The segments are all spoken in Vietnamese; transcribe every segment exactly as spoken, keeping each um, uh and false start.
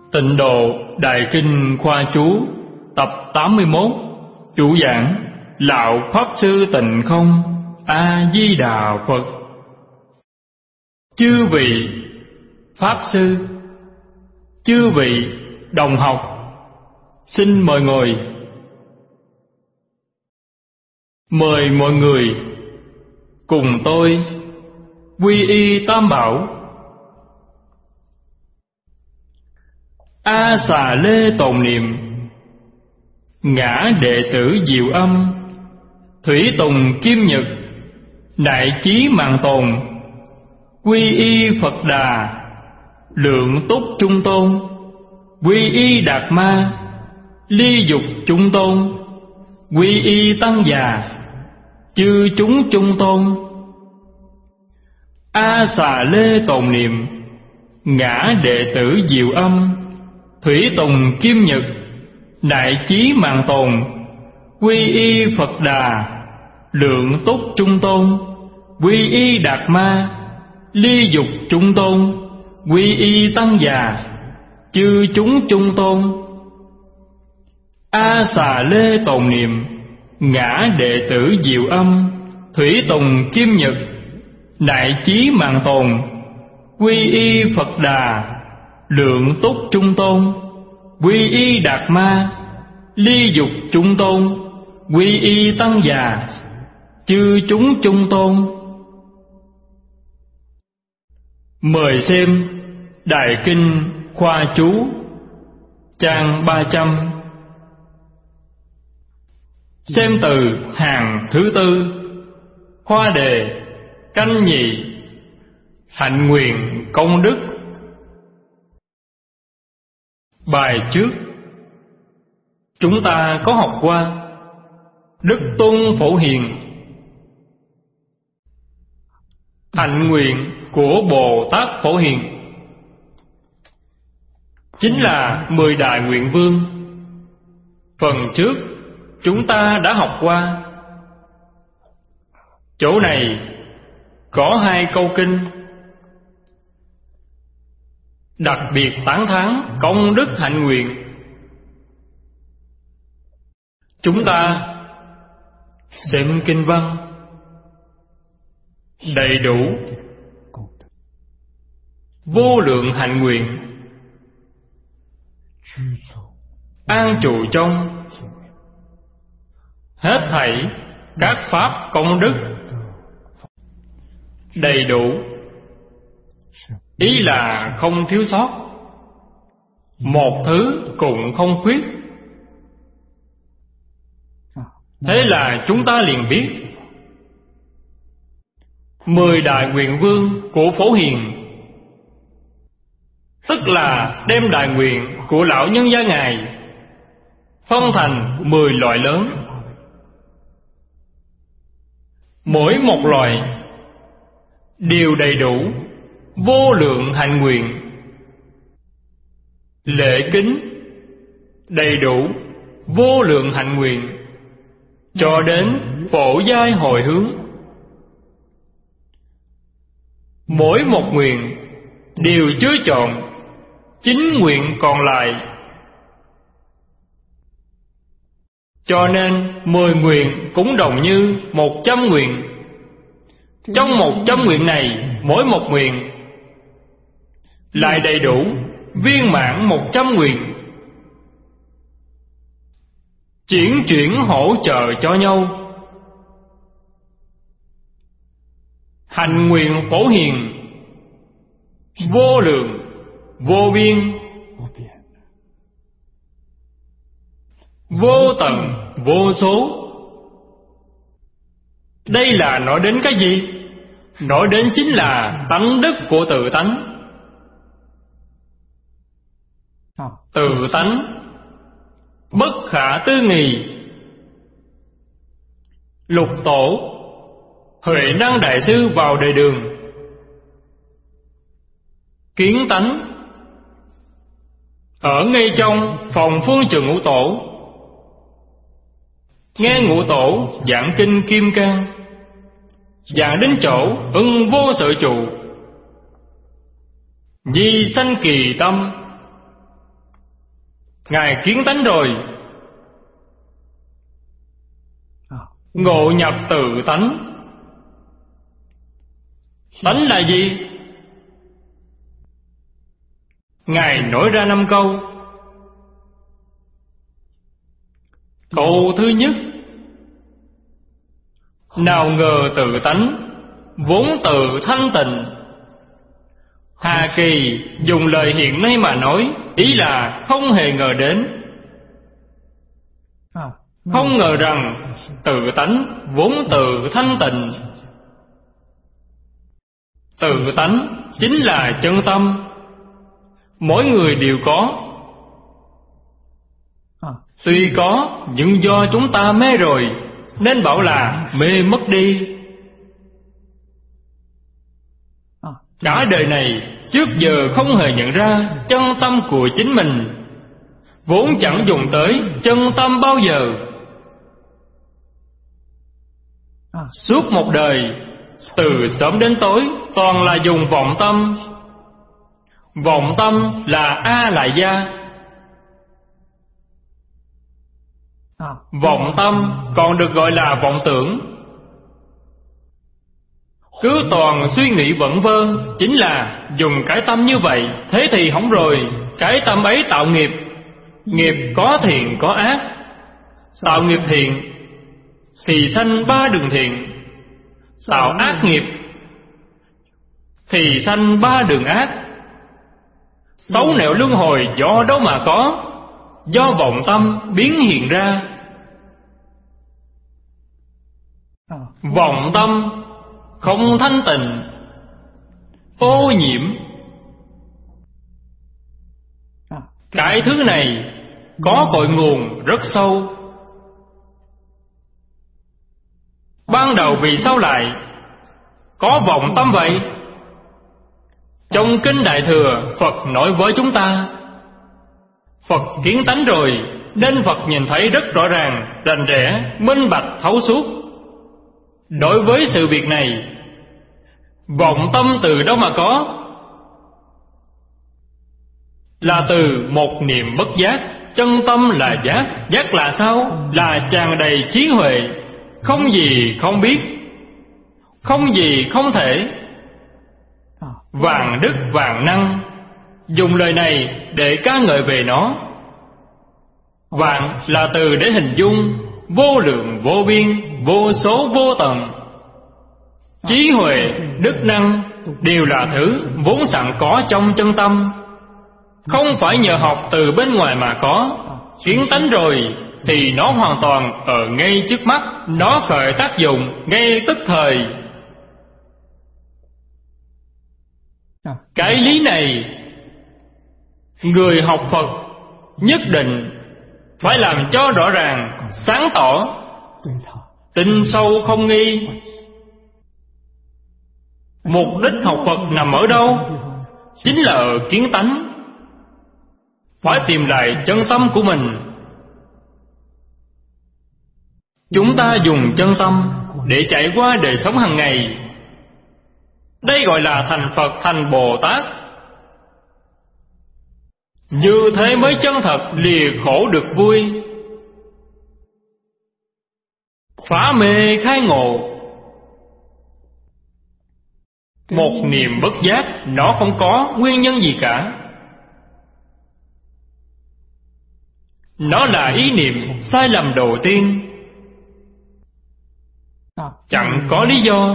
Tịnh Độ Đại Kinh Khoa Chú tập tám mươi mốt. Chủ giảng Lão Pháp Sư Tịnh Không. A Di Đà Phật. Chư vị Pháp Sư, chư vị đồng học, xin mời ngồi. Mời mọi người cùng tôi quy y Tam Bảo. A Xà Lê tồn niệm, ngã đệ tử Diệu Âm, Thủy Tùng Kim Nhật, Đại Chí Mạng Tồn, quy y Phật Đà, Lượng Túc Trung Tôn, quy y Đạt Ma, Ly Dục Trung Tôn, quy y Tăng Già, chư chúng Trung Tôn. A Xà Lê tồn niệm, ngã đệ tử Diệu Âm, Thủy Tùng Kim Nhật, Đại Chí Mạng Tồn, quy y Phật Đà, Lượng Túc Trung Tôn, quy y Đạt Ma, Ly Dục Trung Tôn, quy y Tăng Già, chư chúng Trung Tôn. A Xà Lê tồn niệm, ngã đệ tử Diệu Âm, Thủy Tùng Kim Nhật, Đại Chí Mạng Tồn, quy y Phật Đà, Lượng Túc Trung Tôn, quy y Đạt Ma, Ly Dục Trung Tôn, quy y Tăng Già, chư chúng Trung Tôn. Mời xem Đại Kinh Khoa Chú trang ba trăm. Xem từ hàng thứ tư, khoa đề canh nhì, hạnh nguyện công đức. Bài trước chúng ta có học qua Đức Tôn Phổ Hiền, hạnh nguyện của Bồ Tát Phổ Hiền chính là mười đại nguyện vương. Phần trước chúng ta đã học qua. Chỗ này có hai câu kinh đặc biệt tán thán công đức hạnh nguyện. Chúng ta xem kinh văn đầy đủ vô lượng hạnh nguyện, an trụ trong hết thảy các pháp công đức đầy đủ, ý là không thiếu sót, một thứ cũng không khuyết. Thế là chúng ta liền biết mười đại nguyện vương của Phổ Hiền, tức là đem đại nguyện của lão nhân gia Ngài phân thành mười loại lớn. Mỗi một loại đều đầy đủ vô lượng hạnh nguyện, lễ kính đầy đủ vô lượng hạnh nguyện, cho đến phổ giai hồi hướng. Mỗi một nguyện đều chứa trọn chín nguyện còn lại. Cho nên mười nguyện cũng đồng như một trăm nguyện. Trong một trăm nguyện này, mỗi một nguyện lại đầy đủ viên mãn một trăm nguyện, chuyển chuyển hỗ trợ cho nhau. Hạnh nguyện Phổ Hiền vô lượng vô biên, vô tận vô số. Đây là nói đến cái gì? Nói đến chính là tánh đức của tự tánh. Tự tánh bất khả tư nghì. Lục tổ Huệ Năng Đại Sư vào đời Đường, kiến tánh ở ngay trong phòng phương trường Ngũ Tổ, nghe Ngũ Tổ giảng kinh Kim Cang, giảng đến chỗ ưng vô sự trụ, nhi sanh kỳ tâm, Ngài kiến tánh rồi, ngộ nhập tự tánh. Tánh là gì? Ngài nói ra năm câu. Câu thứ nhất: nào ngờ tự tánh vốn tự thanh tịnh. Hà Kỳ dùng lời hiện nay mà nói, ý là không hề ngờ đến. Không ngờ rằng tự tánh vốn tự thanh tịnh. Tự tánh chính là chân tâm, mỗi người đều có. Tuy có, nhưng do chúng ta mê rồi, nên bảo là mê mất đi. Cả đời này trước giờ không hề nhận ra chân tâm của chính mình, vốn chẳng dùng tới chân tâm bao giờ. Suốt một đời, từ sớm đến tối, toàn là dùng vọng tâm. Vọng tâm là A Lại Gia. Vọng tâm còn được gọi là vọng tưởng. Cứ toàn suy nghĩ vẩn vơ, chính là dùng cái tâm như vậy. Thế thì hỏng rồi, cái tâm ấy tạo nghiệp. Nghiệp có thiện có ác. Tạo nghiệp thiện thì sanh ba đường thiện, tạo ác nghiệp thì sanh ba đường ác. Xấu nẻo luân hồi do đâu mà có? Do vọng tâm biến hiện ra. Vọng tâm không thanh tịnh, ô nhiễm. Cái thứ này có cội nguồn rất sâu. Ban đầu vì sao lại có vọng tâm vậy? Trong Kinh Đại Thừa, Phật nói với chúng ta, Phật kiến tánh rồi, nên Phật nhìn thấy rất rõ ràng, rành rẽ, minh bạch, thấu suốt. Đối với sự việc này, vọng tâm từ đâu mà có? Là từ một niệm bất giác. Chân tâm là giác. Giác là sao? Là tràn đầy trí huệ, không gì không biết, không gì không thể, vạn đức vạn năng. Dùng lời này để ca ngợi về nó. Vạn là từ để hình dung, vô lượng vô biên, vô số vô tận. Trí huệ, đức năng đều là thứ vốn sẵn có trong chân tâm, không phải nhờ học từ bên ngoài mà có. Kiến tánh rồi thì nó hoàn toàn ở ngay trước mắt, nó khởi tác dụng ngay tức thời. Cái lý này, người học Phật nhất định phải làm cho rõ ràng, sáng tỏ, tin sâu không nghi. Mục đích học Phật nằm ở đâu? Chính là ở kiến tánh. Phải tìm lại chân tâm của mình. Chúng ta dùng chân tâm để chạy qua đời sống hàng ngày. Đây gọi là thành Phật, thành Bồ Tát. Như thế mới chân thật lìa khổ được vui, phá mê khai ngộ. Một niềm bất giác, nó không có nguyên nhân gì cả. Nó là ý niệm sai lầm đầu tiên, chẳng có lý do,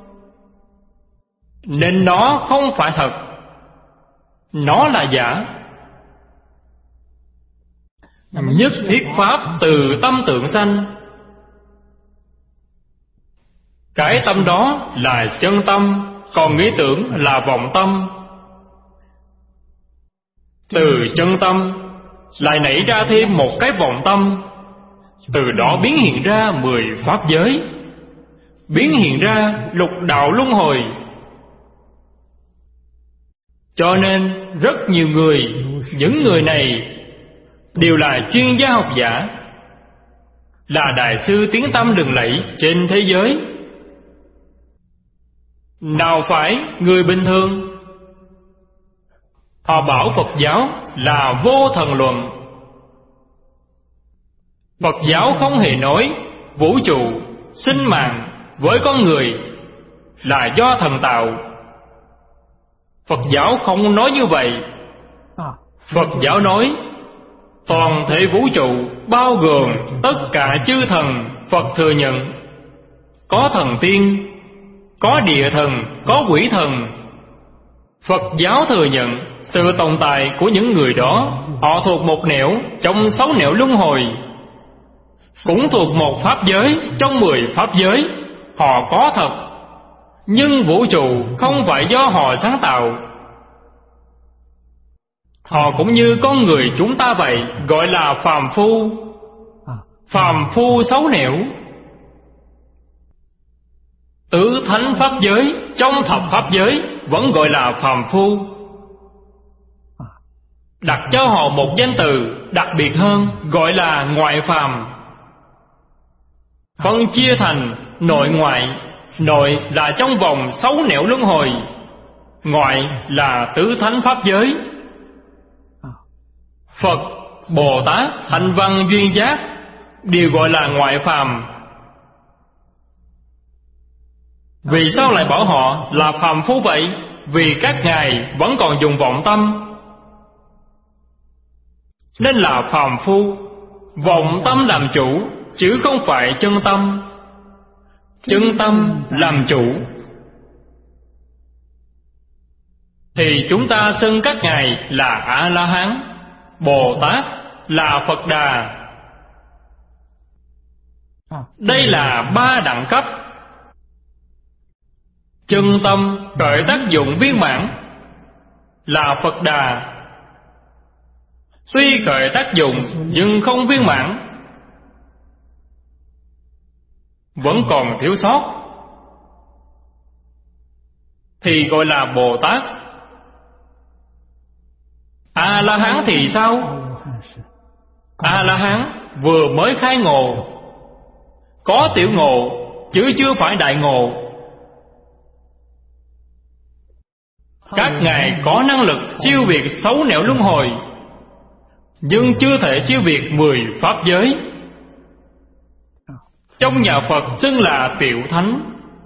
nên nó không phải thật, nó là giả. Nhất thiết pháp từ tâm tượng sanh. Cái tâm đó là chân tâm, còn nghĩ tưởng là vọng tâm. Từ chân tâm lại nảy ra thêm một cái vọng tâm, từ đó biến hiện ra mười pháp giới, biến hiện ra lục đạo luân hồi. Cho nên rất nhiều người, những người này đều là chuyên gia học giả, là đại sư tiếng tăm lừng lẫy trên thế giới. Nào phải người bình thường. Họ bảo Phật giáo là vô thần luận, Phật giáo không hề nói vũ trụ, sinh mạng với con người là do thần tạo. Phật giáo không nói như vậy. Phật giáo nói toàn thể vũ trụ bao gồm tất cả chư thần, Phật thừa nhận. Có thần tiên, có địa thần, có quỷ thần. Phật giáo thừa nhận sự tồn tại của những người đó. Họ thuộc một nẻo trong sáu nẻo luân hồi, cũng thuộc một pháp giới trong mười pháp giới. Họ có thật, nhưng vũ trụ không phải do họ sáng tạo. Họ cũng như con người chúng ta vậy, gọi là phàm phu. Phàm phu sáu nẻo. Tứ thánh pháp giới trong thập pháp giới vẫn gọi là phàm phu. Đặt cho họ một danh từ đặc biệt hơn, gọi là ngoại phàm. Phân chia thành nội ngoại. Nội là trong vòng sáu nẻo luân hồi, ngoại là tứ thánh pháp giới. Phật, Bồ Tát, Thanh Văn, Duyên Giác đều gọi là ngoại phàm. Vì sao lại bảo họ là phàm phu vậy? Vì các ngài vẫn còn dùng vọng tâm, nên là phàm phu. Vọng tâm làm chủ, chứ không phải chân tâm. Chân tâm làm chủ. Thì chúng ta xưng các ngài là A-la-hán, Bồ Tát là Phật Đà. Đây là ba đẳng cấp. Chân tâm khởi tác dụng viên mãn là Phật Đà. Tuy khởi tác dụng nhưng không viên mãn, vẫn còn thiếu sót, thì gọi là Bồ Tát. A-la-hán thì sao? A-la-hán vừa mới khai ngộ, có tiểu ngộ chứ chưa phải đại ngộ. Các ngài có năng lực siêu việt sáu nẻo luân hồi, nhưng chưa thể siêu việt mười pháp giới. Trong nhà Phật xưng là tiểu thánh.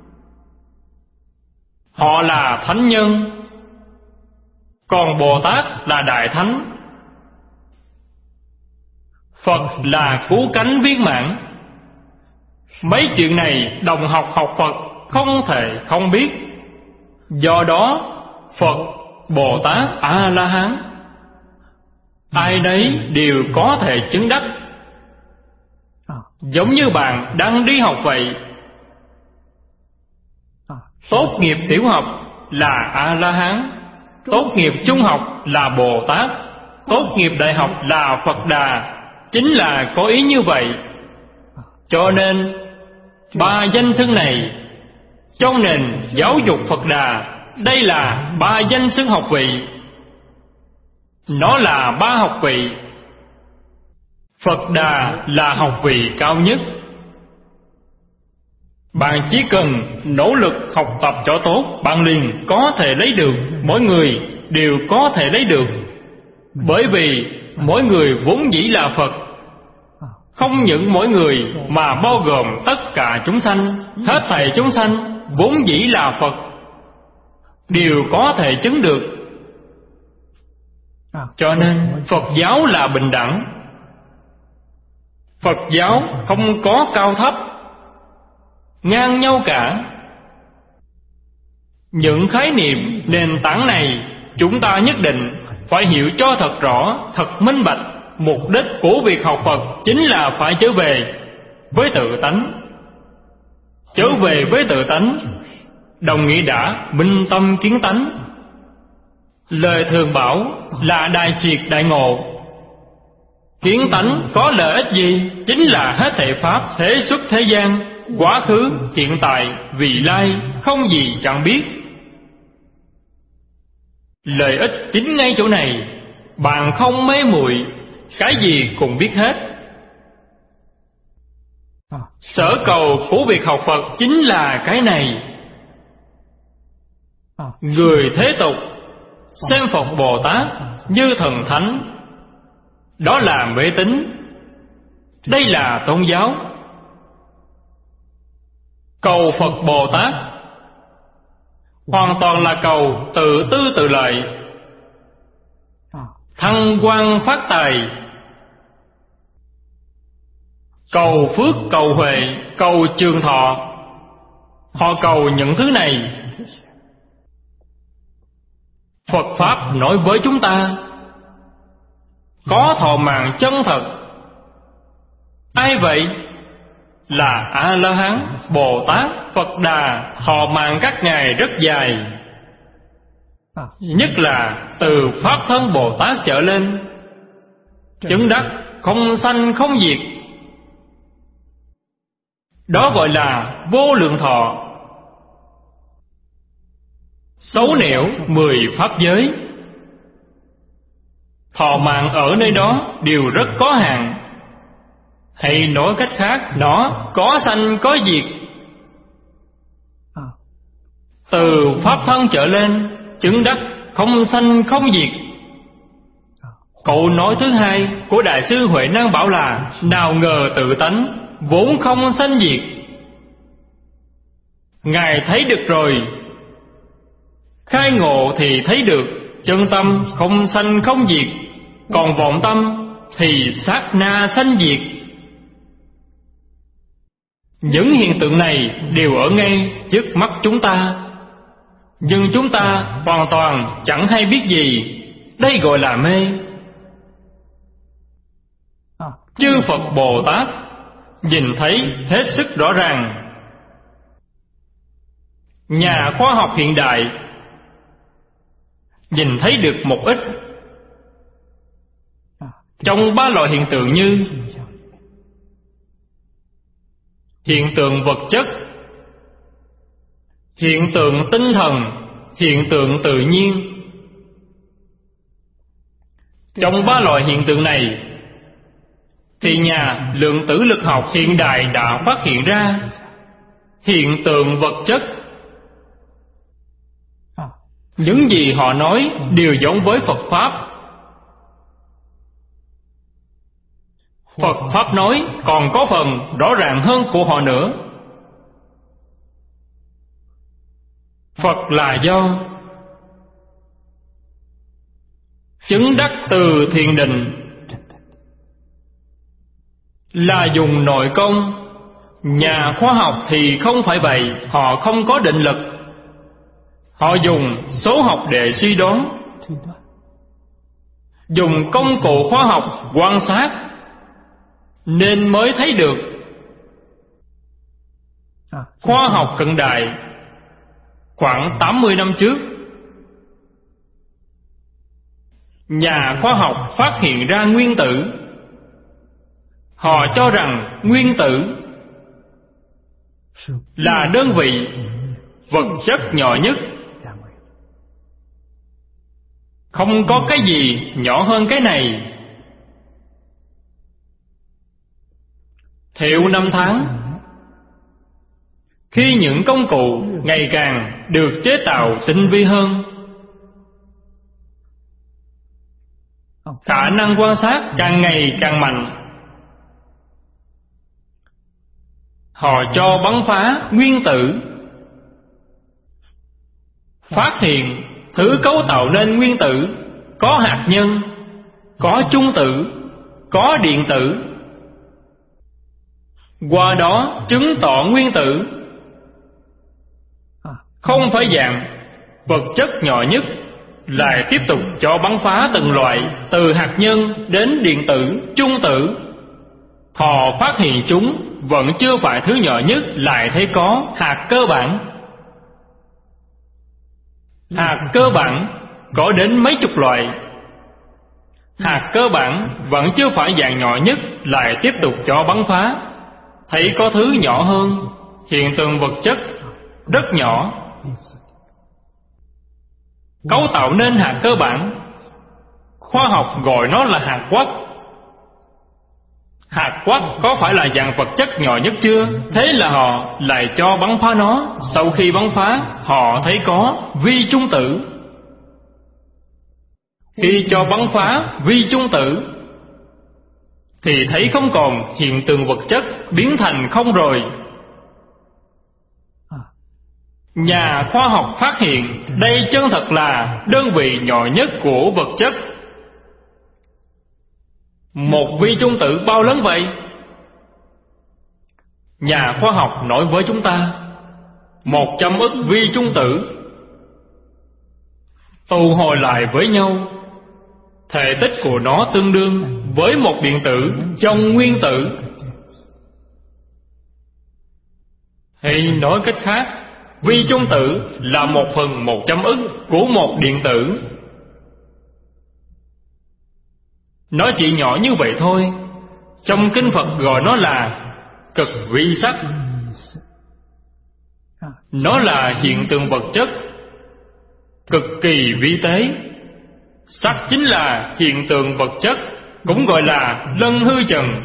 Họ là thánh nhân, còn Bồ Tát là đại thánh. Phật là cứu cánh viên mãn. Mấy chuyện này đồng học học Phật không thể không biết. Do đó Phật, Bồ Tát, A-la-hán ai nấy đều có thể chứng đắc. Giống như bạn đang đi học vậy. Tốt nghiệp tiểu học là A-la-hán, tốt nghiệp trung học là Bồ Tát, tốt nghiệp đại học là Phật Đà. Chính là có ý như vậy. Cho nên ba danh xưng này trong nền giáo dục Phật Đà, đây là ba danh xưng học vị. Nó là ba học vị. Phật Đà là học vị cao nhất. Bạn chỉ cần nỗ lực học tập cho tốt, bạn liền có thể lấy được. Mỗi người đều có thể lấy được. Bởi vì mỗi người vốn dĩ là Phật. Không những mỗi người mà bao gồm tất cả chúng sanh. Hết thảy chúng sanh vốn dĩ là Phật, đều có thể chứng được. Cho nên Phật giáo là bình đẳng. Phật giáo không có cao thấp, ngang nhau cả. Những khái niệm nền tảng này chúng ta nhất định phải hiểu cho thật rõ, thật minh bạch. Mục đích của việc học Phật chính là phải trở về với tự tánh. Trở về với tự tánh đồng nghĩa đã minh tâm kiến tánh. Lời thường bảo là đại triệt đại ngộ. Kiến tánh có lợi ích gì? Chính là hết thảy pháp thế xuất thế gian, quá khứ, hiện tại, vị lai, không gì chẳng biết. Lợi ích chính ngay chỗ này. Bạn không mê muội, cái gì cũng biết hết. Sở cầu của việc học Phật chính là cái này. Người thế tục xem Phật Bồ Tát như thần thánh, đó là mê tín. Đây là tôn giáo. Cầu Phật Bồ Tát hoàn toàn là cầu tự tư tự lợi, thăng quan phát tài, cầu phước, cầu huệ, cầu trường thọ. Họ cầu những thứ này. Phật Pháp nói với chúng ta có thọ mạng chân thật. Ai vậy? Là A-la-hán, Bồ Tát, Phật Đà. Thọ mạng các ngài rất dài, nhất là từ Pháp thân Bồ Tát trở lên, chứng đắc không sanh không diệt. Đó gọi là vô lượng thọ. Xấu nẻo mười pháp giới, thọ mạng ở nơi đó đều rất có hạn. Hay nói cách khác, nó có sanh có diệt. Từ pháp thân trở lên, chứng đắc không sanh không diệt. Câu nói thứ hai của Đại sư Huệ Năng bảo là: nào ngờ tự tánh vốn không sanh diệt. Ngài thấy được rồi. Khai ngộ thì thấy được chân tâm không sanh không diệt, còn vọng tâm thì sát na sanh diệt. Những hiện tượng này đều ở ngay trước mắt chúng ta, nhưng chúng ta hoàn toàn chẳng hay biết gì. Đây gọi là mê. Chư Phật Bồ Tát nhìn thấy hết sức rõ ràng. Nhà khoa học hiện đại nhìn thấy được một ít trong ba loại hiện tượng như hiện tượng vật chất, hiện tượng tinh thần, hiện tượng tự nhiên. Trong ba loại hiện tượng này thì nhà lượng tử lực học hiện đại đã phát hiện ra hiện tượng vật chất. Những gì họ nói đều giống với Phật Pháp. Phật Pháp nói còn có phần rõ ràng hơn của họ nữa. Phật là do chứng đắc từ thiền định, là dùng nội công. Nhà khoa học thì không phải vậy. Họ không có định lực, họ dùng số học để suy đoán, dùng công cụ khoa học quan sát, nên mới thấy được. Khoa học cận đại khoảng tám mươi năm trước, nhà khoa học phát hiện ra nguyên tử. Họ cho rằng nguyên tử là đơn vị vật chất nhỏ nhất, không có cái gì nhỏ hơn cái này. Theo năm tháng, khi những công cụ ngày càng được chế tạo tinh vi hơn, khả năng quan sát càng ngày càng mạnh, họ cho bắn phá nguyên tử, phát hiện thứ cấu tạo nên nguyên tử có hạt nhân, có chung tử, có điện tử. Qua đó chứng tỏ nguyên tử không phải dạng vật chất nhỏ nhất, lại tiếp tục cho bắn phá từng loại, từ hạt nhân đến điện tử, chung tử. Họ phát hiện chúng vẫn chưa phải thứ nhỏ nhất, lại thấy có hạt cơ bản. Hạt cơ bản có đến mấy chục loại. Hạt cơ bản vẫn chưa phải dạng nhỏ nhất, lại tiếp tục cho bắn phá, thấy có thứ nhỏ hơn. Hiện tượng vật chất rất nhỏ, cấu tạo nên hạt cơ bản. Khoa học gọi nó là hạt quark. Hạt quark có phải là dạng vật chất nhỏ nhất chưa? Thế là họ lại cho bắn phá nó. Sau khi bắn phá, họ thấy có vi chung tử. Khi cho bắn phá vi chung tử thì thấy không còn hiện tượng vật chất biến thành không rồi. Nhà khoa học phát hiện đây chân thật là đơn vị nhỏ nhất của vật chất. Một vi chung tử bao lớn vậy? Nhà khoa học nói với chúng ta một trăm ức vi chung tử tụ hồi lại với nhau, thể tích của nó tương đương với một điện tử trong nguyên tử. Hay nói cách khác, vi chung tử là một phần một trăm ức của một điện tử. Nó chỉ nhỏ như vậy thôi. Trong kinh Phật gọi nó là cực vi sắc. Nó là hiện tượng vật chất cực kỳ vi tế. Sắc chính là hiện tượng vật chất, cũng gọi là lân hư trần.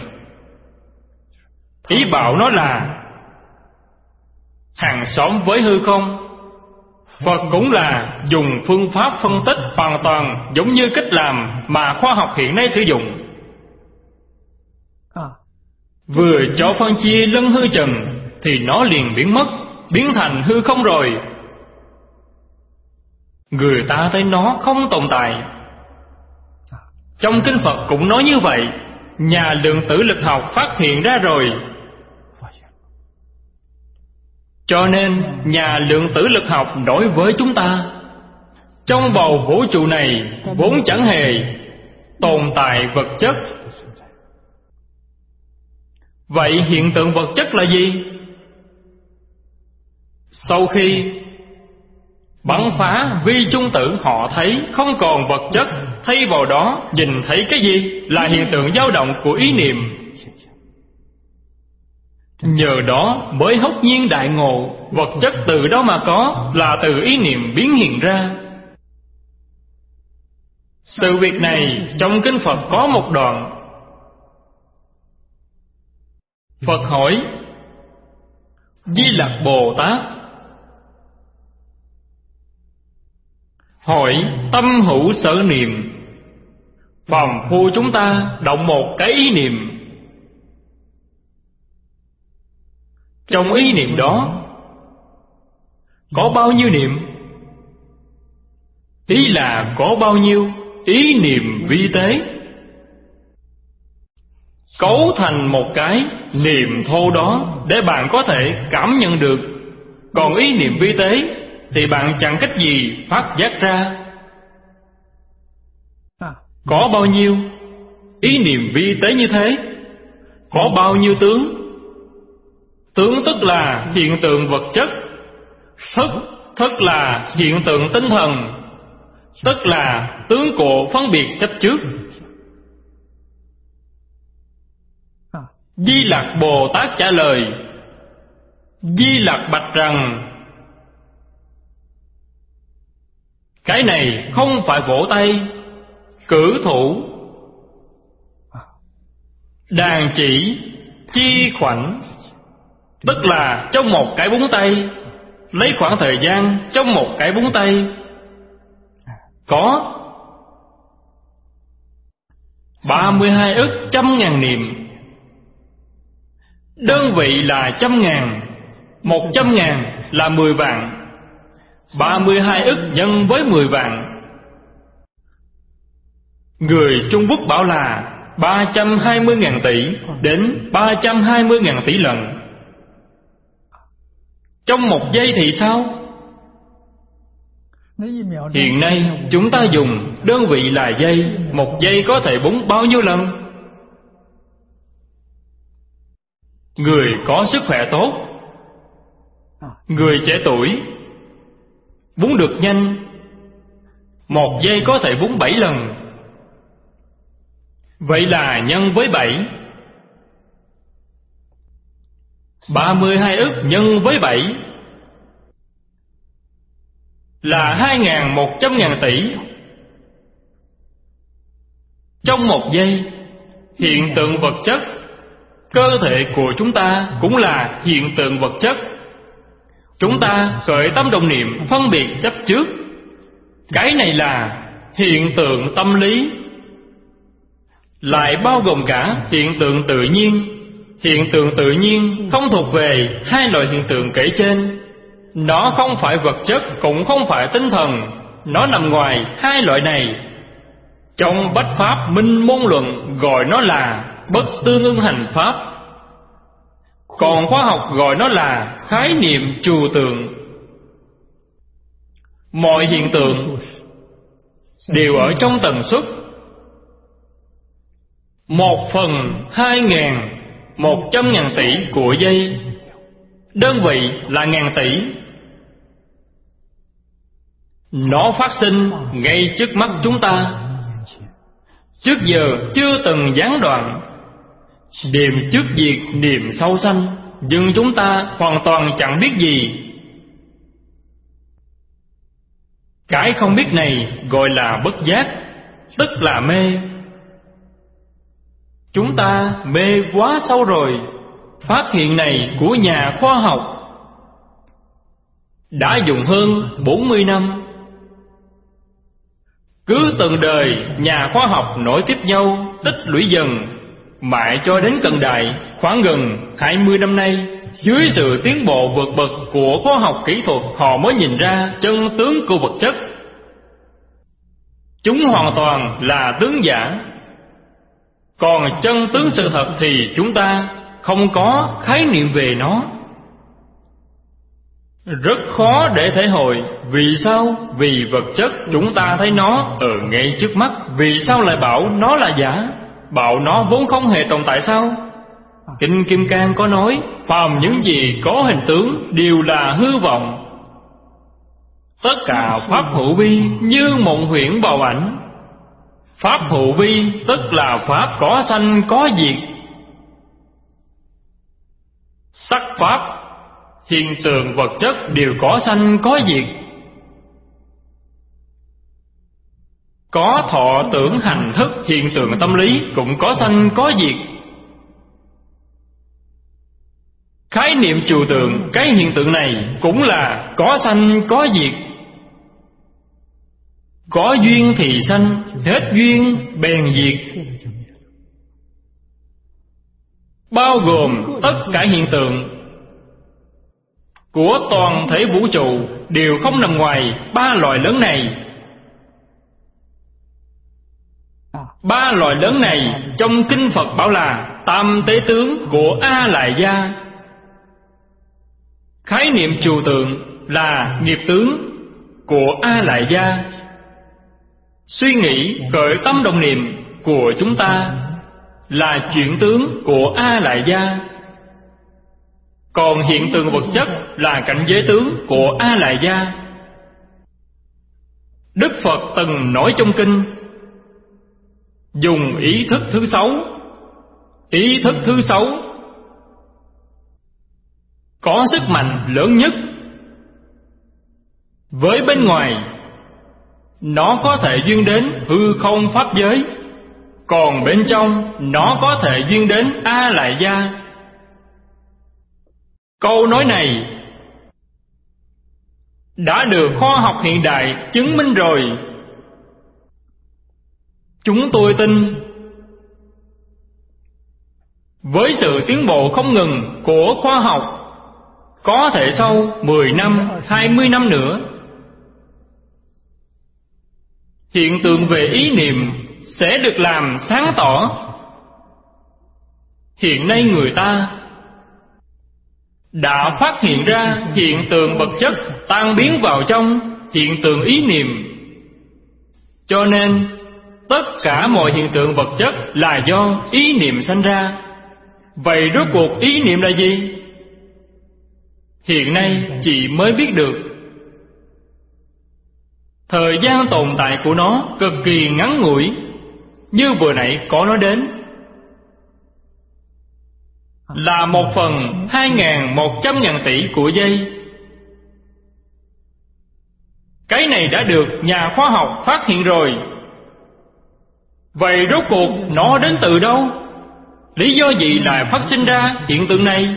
Ý bảo nó là hàng xóm với hư không. Phật cũng là dùng phương pháp phân tích hoàn toàn giống như cách làm mà khoa học hiện nay sử dụng. Vừa cho phân chia lân hư trần thì nó liền biến mất, biến thành hư không rồi. Người ta thấy nó không tồn tại. Trong kinh Phật cũng nói như vậy. Nhà lượng tử lực học phát hiện ra rồi. Cho nên nhà lượng tử lực học nói với chúng ta, trong bầu vũ trụ này vốn chẳng hề tồn tại vật chất. Vậy hiện tượng vật chất là gì? Sau khi bắn phá vi chung tử, họ thấy không còn vật chất, thay vào đó nhìn thấy cái gì? Là hiện tượng dao động của ý niệm. Nhờ đó mới hốc nhiên đại ngộ, vật chất từ đâu mà có? Là từ ý niệm biến hiện ra. Sự việc này trong kinh Phật có một đoạn. Phật hỏi Di Lặc Bồ Tát: hỏi tâm hữu sở niệm, phàm phu chúng ta động một cái ý niệm, trong ý niệm đó có bao nhiêu niệm? Ý là có bao nhiêu ý niệm vi tế cấu thành một cái niệm thô đó để bạn có thể cảm nhận được. Còn ý niệm vi tế thì bạn chẳng cách gì phát giác ra. Có bao nhiêu ý niệm vi tế như thế? Có bao nhiêu tướng? Tướng tức là hiện tượng vật chất. Thức, thức là hiện tượng tinh thần, tức là tướng của phân biệt chấp trước. Di Lặc Bồ Tát trả lời: Di Lặc bạch rằng, cái này không phải vỗ tay, cử thủ, đàn chỉ, chi khoảnh, tức là trong một cái búng tay, lấy khoảng thời gian trong một cái búng tay. Có ba mươi hai ức trăm ngàn niệm. Đơn vị là trăm ngàn, một trăm ngàn là mười vạn. Ba mươi hai ức nhân với mười vạn. Người Trung Quốc bảo là ba trăm hai mươi ngàn tỷ đến ba trăm hai mươi ngàn tỷ lần. Trong một giây thì sao? Hiện nay chúng ta dùng đơn vị là giây. Một giây có thể búng bao nhiêu lần? Người có sức khỏe tốt, người trẻ tuổi búng được nhanh, một giây có thể búng bảy lần. Vậy là nhân với bảy. Ba mươi hai ức nhân với bảy là hai ngàn một trăm ngàn tỷ. Trong một giây, hiện tượng vật chất, cơ thể của chúng ta cũng là hiện tượng vật chất. Chúng ta khởi tâm động niệm phân biệt chấp trước, cái này là hiện tượng tâm lý. lại bao gồm cả hiện tượng tự nhiên. Hiện tượng tự nhiên không thuộc về hai loại hiện tượng kể trên. Nó không phải vật chất, cũng không phải tinh thần. Nó nằm ngoài hai loại này. Trong Bách Pháp Minh Môn Luận gọi nó là bất tương ưng hành pháp, còn khoa học gọi nó là khái niệm trừu tượng. Mọi hiện tượng đều ở trong tần suất một phần hai ngàn một trăm ngàn tỷ của giây. Đơn vị là ngàn tỷ. Nó phát sinh ngay trước mắt chúng ta, trước giờ chưa từng gián đoạn. Điềm trước diệt, niệm sau sanh, nhưng chúng ta hoàn toàn chẳng biết gì. Cái không biết này gọi là bất giác, tức là mê. Chúng ta mê quá sâu rồi. Phát hiện này của nhà khoa học đã dùng hơn bốn mươi năm. Cứ từng đời nhà khoa học nối tiếp nhau, tích lũy dần, mãi cho đến cận đại, khoảng gần hai mươi năm nay, dưới sự tiến bộ vượt bậc của khoa học kỹ thuật, họ mới nhìn ra chân tướng của vật chất. Chúng hoàn toàn là tướng giả, còn chân tướng sự thật thì chúng ta không có khái niệm về nó. Rất khó để thể hội. Vì sao? Vì vật chất chúng ta thấy nó ở ngay trước mắt. Vì sao lại bảo nó là giả? Bảo nó vốn không hề tồn tại sao? Kinh Kim Cang có nói, phàm những gì có hình tướng đều là hư vọng. Tất cả pháp hữu vi như mộng huyễn bào ảnh. Pháp hữu vi tức là pháp có sanh có diệt. Sắc pháp, hiện tượng vật chất đều có sanh có diệt. Có thọ tưởng hành thức, hiện tượng tâm lý cũng có sanh có diệt. Khái niệm trừu tượng, cái hiện tượng này cũng là có sanh có diệt. Có duyên thì sanh, hết duyên bèn diệt. Bao gồm tất cả hiện tượng của toàn thể vũ trụ đều không nằm ngoài ba loại lớn này. Ba loại lớn này trong kinh Phật bảo là tam tế tướng của A Lại Gia. Khái niệm trừu tượng là nghiệp tướng của A Lại Gia. Suy nghĩ khởi tâm động niệm của chúng ta là chuyển tướng của A Lại Gia. Còn hiện tượng vật chất là cảnh giới tướng của A Lại Gia. Đức Phật từng nói trong kinh, dùng ý thức thứ sáu. Ý thức thứ sáu có sức mạnh lớn nhất. Với bên ngoài, nó có thể duyên đến hư không pháp giới, còn bên trong nó có thể duyên đến A Lại Gia. Câu nói này đã được khoa học hiện đại chứng minh rồi. Chúng tôi tin với sự tiến bộ không ngừng của khoa học, có thể sau mười năm, hai mươi năm nữa, hiện tượng về ý niệm sẽ được làm sáng tỏ. Hiện nay người ta đã phát hiện ra hiện tượng vật chất tan biến vào trong hiện tượng ý niệm. Cho nên tất cả mọi hiện tượng vật chất là do ý niệm sanh ra. Vậy rốt cuộc ý niệm là gì? Hiện nay chị mới biết được. Thời gian tồn tại của nó cực kỳ ngắn ngủi, như vừa nãy có nói đến, là một phần hai ngàn một trăm ngàn tỷ của giây. Cái này đã được nhà khoa học phát hiện rồi. Vậy rốt cuộc nó đến từ đâu? Lý do gì lại phát sinh ra hiện tượng này?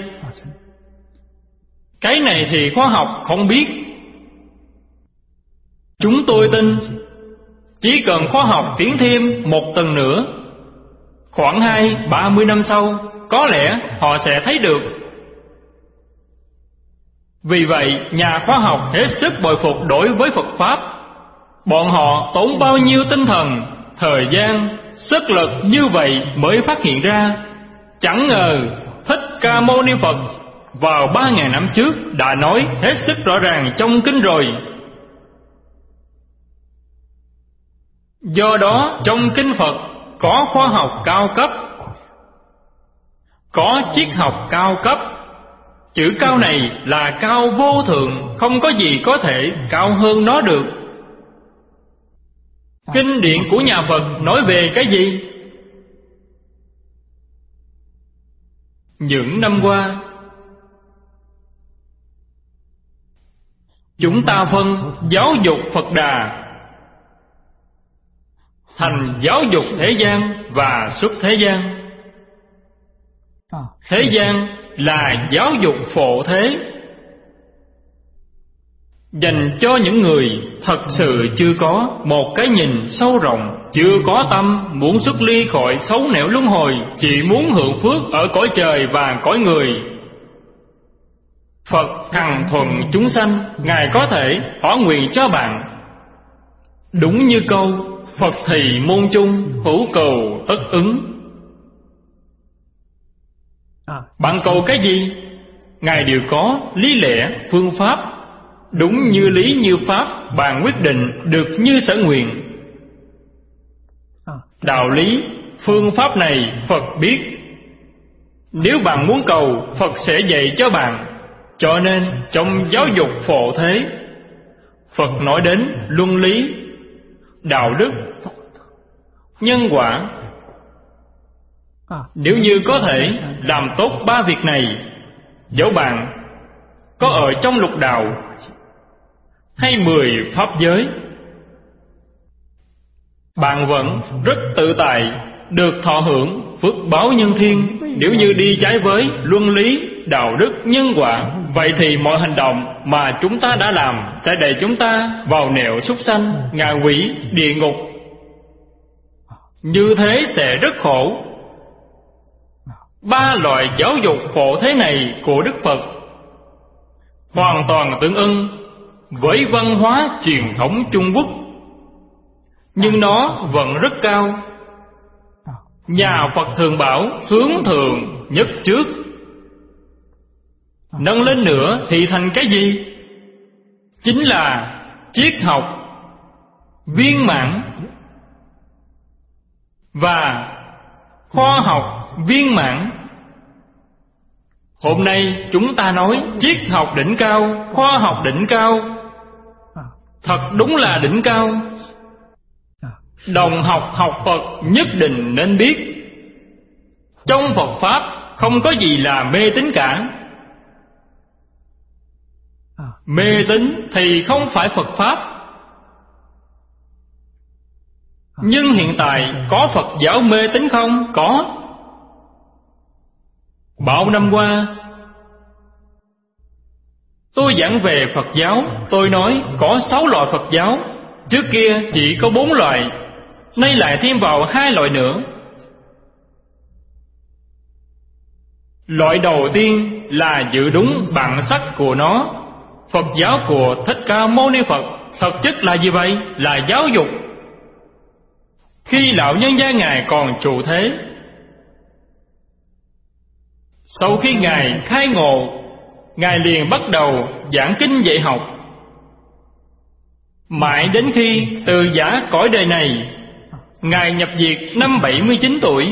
Cái này thì khoa học không biết. Chúng tôi tin chỉ cần khoa học tiến thêm một tầng nữa, Khoảng hai, ba mươi năm sau, có lẽ họ sẽ thấy được. Vì vậy, nhà khoa học hết sức bội phục đối với Phật Pháp. Bọn họ tốn bao nhiêu tinh thần, thời gian, sức lực như vậy mới phát hiện ra. Chẳng ngờ Thích Ca Mâu Ni Phật vào ba ngàn năm trước đã nói hết sức rõ ràng trong kinh rồi. Do đó trong kinh Phật có khoa học cao cấp, có triết học cao cấp. Chữ cao này là cao vô thượng, không có gì có thể cao hơn nó được. Kinh điển của nhà Phật nói về cái gì? Những năm qua, chúng ta phân giáo dục Phật Đà thành giáo dục thế gian và xuất thế gian. Thế gian là giáo dục phổ thế, dành cho những người thật sự chưa có một cái nhìn sâu rộng, chưa có tâm muốn xuất ly khỏi xấu nẻo luân hồi, chỉ muốn hưởng phước ở cõi trời và cõi người. Phật hằng thuận chúng sanh, Ngài có thể thỏa nguyện cho bạn. Đúng như câu Phật thì môn chung, hữu cầu tất ứng. Bạn cầu cái gì, Ngài đều có lý lẽ, phương pháp. Đúng như lý như pháp, bạn quyết định được như sở nguyện. Đạo lý, phương pháp này Phật biết. Nếu bạn muốn cầu, Phật sẽ dạy cho bạn. Cho nên trong giáo dục phổ thế, Phật nói đến luân lý, đạo đức, nhân quả. Nếu như có thể làm tốt ba việc này, dẫu bạn có ở trong lục đạo hay mười pháp giới, bạn vẫn rất tự tại, được thọ hưởng phước báo nhân thiên. Nếu như đi trái với luân lý, đạo đức, nhân quả, vậy thì mọi hành động mà chúng ta đã làm sẽ đẩy chúng ta vào nẻo súc sanh, ngạ quỷ, địa ngục. Như thế sẽ rất khổ. Ba loại giáo dục phổ thế này của Đức Phật hoàn toàn tương ưng với văn hóa truyền thống Trung Quốc, nhưng nó vẫn rất cao. Nhà Phật thường bảo hướng thượng nhất trước, nâng lên nữa thì thành cái gì? Chính là triết học viên mãn và khoa học viên mãn. Hôm nay chúng ta nói triết học đỉnh cao, khoa học đỉnh cao. Thật đúng là đỉnh cao. Đồng học học Phật nhất định nên biết, trong Phật Pháp không có gì là mê tín cả. Mê tín thì không phải Phật Pháp. Nhưng hiện tại có Phật giáo mê tín không? Có. Bao năm qua tôi giảng về Phật giáo, tôi nói có sáu loại Phật giáo. Trước kia chỉ có bốn loại, nay lại thêm vào hai loại nữa. Loại đầu tiên là giữ đúng bản sắc của nó. Phật giáo của Thích Ca Mâu Ni Phật thực chất là gì vậy? Là giáo dục. Khi lão nhân gia Ngài còn trụ thế, sau khi Ngài khai ngộ, Ngài liền bắt đầu giảng kinh dạy học. Mãi đến khi từ giã cõi đời này, Ngài nhập diệt năm bảy mươi chín tuổi.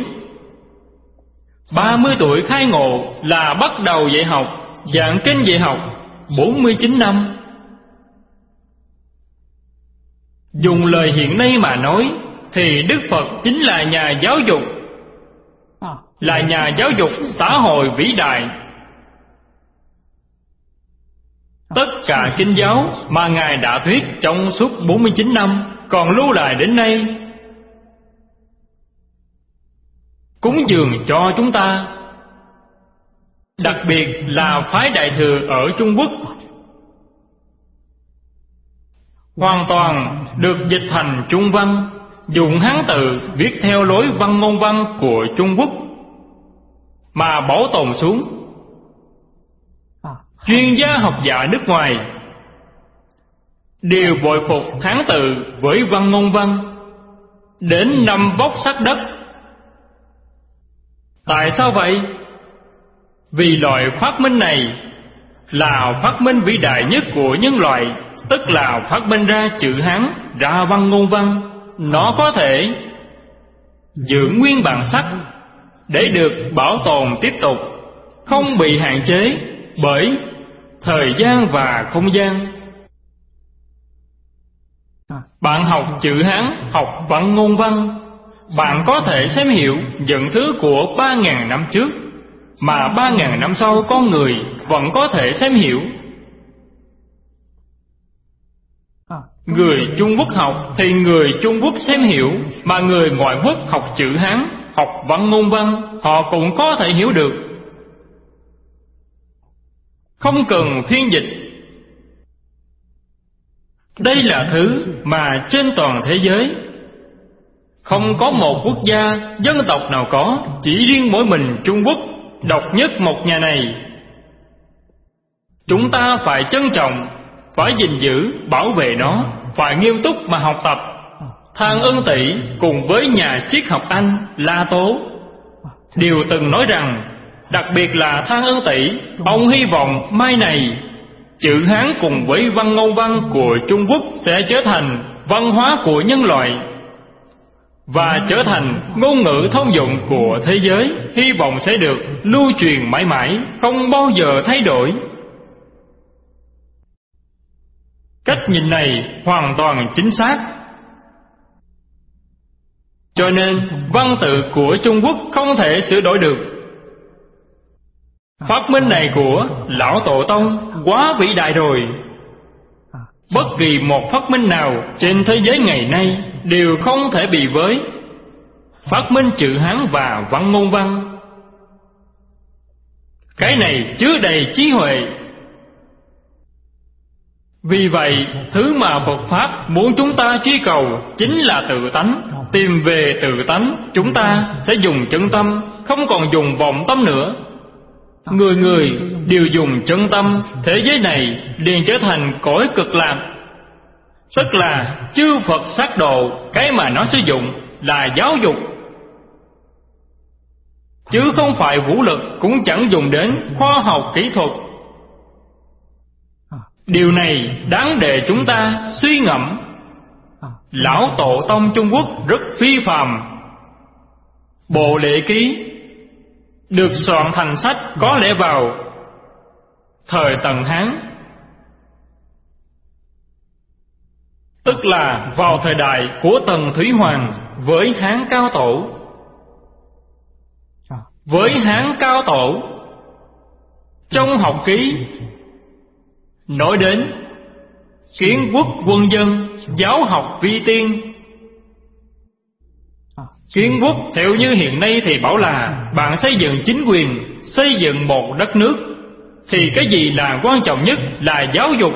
Ba mươi tuổi khai ngộ là bắt đầu dạy học, giảng kinh dạy học bốn mươi chín năm. Dùng lời hiện nay mà nói thì Đức Phật chính là nhà giáo dục, là nhà giáo dục xã hội vĩ đại. Tất cả kinh giáo mà Ngài đã thuyết trong suốt bốn mươi chín năm còn lưu lại đến nay, cúng dường cho chúng ta. Đặc biệt là phái Đại Thừa ở Trung Quốc, hoàn toàn được dịch thành Trung văn, dùng Hán tự viết theo lối văn ngôn văn của Trung Quốc mà bảo tồn xuống. Chuyên gia học giả nước ngoài đều bội phục Hán tự với văn ngôn văn đến năm vóc sát đất. Tại sao vậy? Vì loại phát minh này là phát minh vĩ đại nhất của nhân loại, tức là phát minh ra chữ Hán, ra văn ngôn văn. Nó có thể giữ nguyên bản sắc để được bảo tồn tiếp tục, không bị hạn chế bởi thời gian và không gian. Bạn học chữ Hán, học văn ngôn văn, bạn có thể xem hiểu những thứ của ba ngàn năm trước mà ba ngàn năm sau con người vẫn có thể xem hiểu. Người Trung Quốc học thì người Trung Quốc xem hiểu, mà người ngoại quốc học chữ Hán, học văn ngôn văn, họ cũng có thể hiểu được. Không cần phiên dịch. Đây là thứ mà trên toàn thế giới không có một quốc gia, dân tộc nào có, chỉ riêng mỗi mình Trung Quốc độc nhất một nhà này. Chúng ta phải trân trọng, phải gìn giữ, bảo vệ nó, phải nghiêm túc mà học tập. Thang Ân Tỵ cùng với nhà triết học Anh La Tố đều từng nói rằng, đặc biệt là Thang Ân Tỵ, ông hy vọng mai này chữ Hán cùng với văn ngôn văn của Trung Quốc sẽ trở thành văn hóa của nhân loại và trở thành ngôn ngữ thông dụng của thế giới, hy vọng sẽ được lưu truyền mãi mãi, không bao giờ thay đổi. Cách nhìn này hoàn toàn chính xác. Cho nên văn tự của Trung Quốc không thể sửa đổi được. Phát minh này của Lão Tổ Tông quá vĩ đại rồi. Bất kỳ một phát minh nào trên thế giới ngày nay đều không thể bị với phát minh chữ Hán và văn ngôn văn. Cái này chứa đầy trí huệ. Vì vậy, thứ mà Phật Pháp muốn chúng ta truy cầu chính là tự tánh. Tìm về tự tánh, chúng ta sẽ dùng chân tâm, không còn dùng vọng tâm nữa. Người người đều dùng chân tâm, thế giới này liền trở thành cõi cực lạc. Tức là chư Phật sát độ, cái mà nó sử dụng là giáo dục, chứ không phải vũ lực, cũng chẳng dùng đến khoa học kỹ thuật. Điều này đáng để chúng ta suy ngẫm. Lão Tổ Tông Trung Quốc rất phi phàm. Bộ Lễ Ký được soạn thành sách có lẽ vào thời Tần Hán, tức là vào thời đại của Tần Thủy Hoàng với Hán Cao Tổ. Với Hán Cao Tổ, trong học ký nói đến kiến quốc quân dân, giáo học vi tiên. Kiến quốc theo như hiện nay thì bảo là bạn xây dựng chính quyền, xây dựng một đất nước, thì cái gì là quan trọng nhất là giáo dục.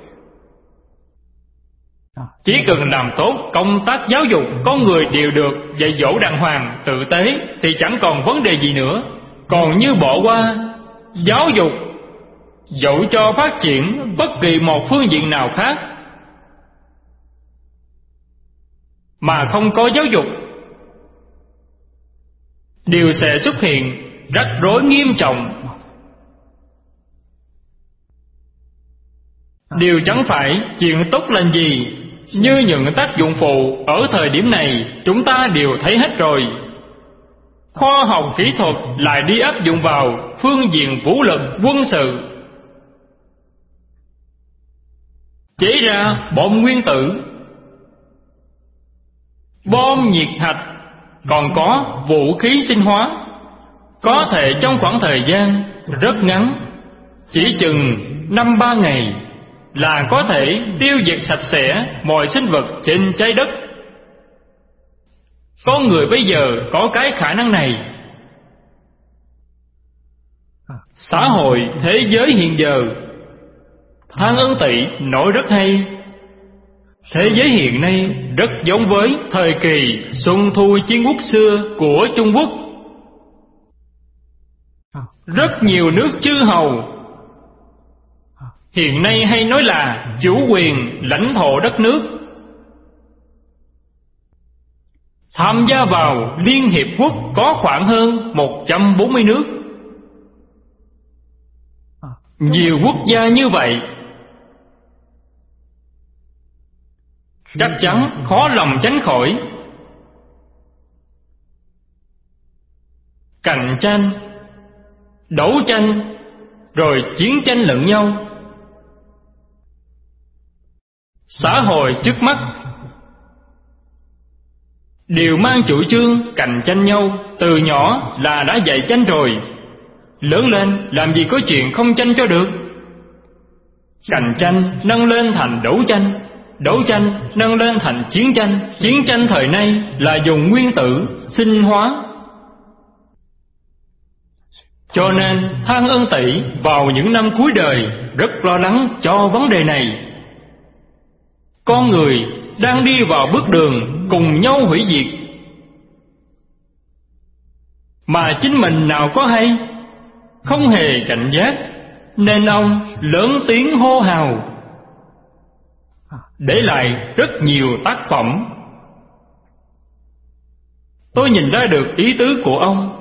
Chỉ cần làm tốt công tác giáo dục, con người đều được dạy dỗ đàng hoàng, tử tế, thì chẳng còn vấn đề gì nữa. Còn như bỏ qua giáo dục, dẫu cho phát triển bất kỳ một phương diện nào khác mà không có giáo dục, đều sẽ xuất hiện rắc rối nghiêm trọng. Điều chẳng phải chuyện tốt lành gì, như những tác dụng phụ ở thời điểm này chúng ta đều thấy hết rồi. Khoa học kỹ thuật lại đi áp dụng vào phương diện vũ lực quân sự, chế ra bom nguyên tử, bom nhiệt hạch, còn có vũ khí sinh hóa, có thể trong khoảng thời gian rất ngắn, chỉ chừng năm ba ngày là có thể tiêu diệt sạch sẽ mọi sinh vật trên trái đất. Con người bây giờ có cái khả năng này. Xã hội thế giới hiện giờ, Thang Ân Tỵ nói rất hay. Thế giới hiện nay rất giống với thời kỳ Xuân Thu Chiến Quốc xưa của Trung Quốc. Rất nhiều nước chư hầu hiện nay hay nói là chủ quyền lãnh thổ đất nước, tham gia vào Liên Hiệp Quốc có khoảng hơn một trăm bốn mươi nước. Nhiều quốc gia như vậy chắc chắn khó lòng tránh khỏi cạnh tranh, đấu tranh, rồi chiến tranh lẫn nhau. Xã hội trước mắt đều mang chủ trương cạnh tranh nhau, từ nhỏ là đã dạy tranh rồi, lớn lên làm gì có chuyện không tranh cho được. Cạnh tranh nâng lên thành đấu tranh, đấu tranh nâng lên thành chiến tranh. Chiến tranh thời nay là dùng nguyên tử sinh hóa. Cho nên Thang Ân Tỵ vào những năm cuối đời rất lo lắng cho vấn đề này. Con người đang đi vào bước đường cùng nhau hủy diệt, mà chính mình nào có hay, không hề cảnh giác, nên ông lớn tiếng hô hào, để lại rất nhiều tác phẩm. Tôi nhìn ra được ý tứ của ông.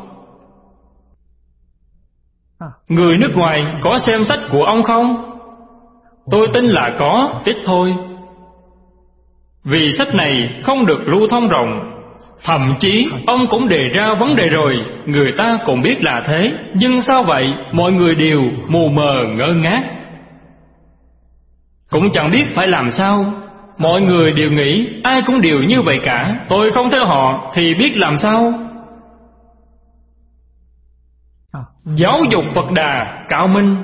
Người nước ngoài có xem sách của ông không? Tôi tin là có, ít thôi. Vì sách này không được lưu thông rộng. Thậm chí ông cũng đề ra vấn đề rồi, người ta cũng biết là thế, nhưng sao vậy? Mọi người đều mù mờ ngơ ngác, cũng chẳng biết phải làm sao. Mọi người đều nghĩ ai cũng đều như vậy cả, tôi không theo họ thì biết làm sao. Giáo dục Phật Đà cao minh,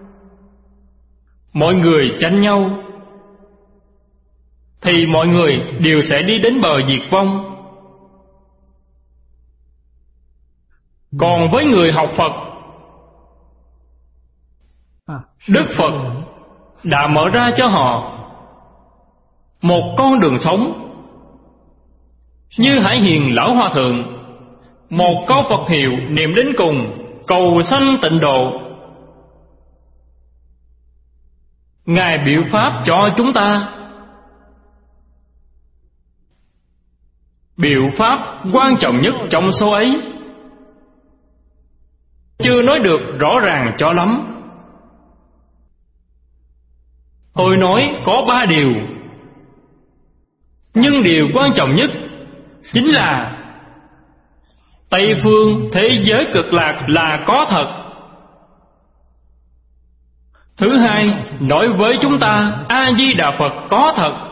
mọi người tranh nhau thì mọi người đều sẽ đi đến bờ diệt vong. Còn với người học Phật, Đức Phật đã mở ra cho họ một con đường sống. Như Hải Hiền Lão Hòa Thượng, một câu Phật hiệu niệm đến cùng, cầu sanh tịnh độ. Ngài biểu pháp cho chúng ta. Biểu pháp quan trọng nhất trong số ấy chưa nói được rõ ràng cho lắm. Tôi nói có ba điều, nhưng điều quan trọng nhất chính là Tây phương thế giới cực lạc là có thật. Thứ hai, nói với chúng ta A-di-đà Phật có thật.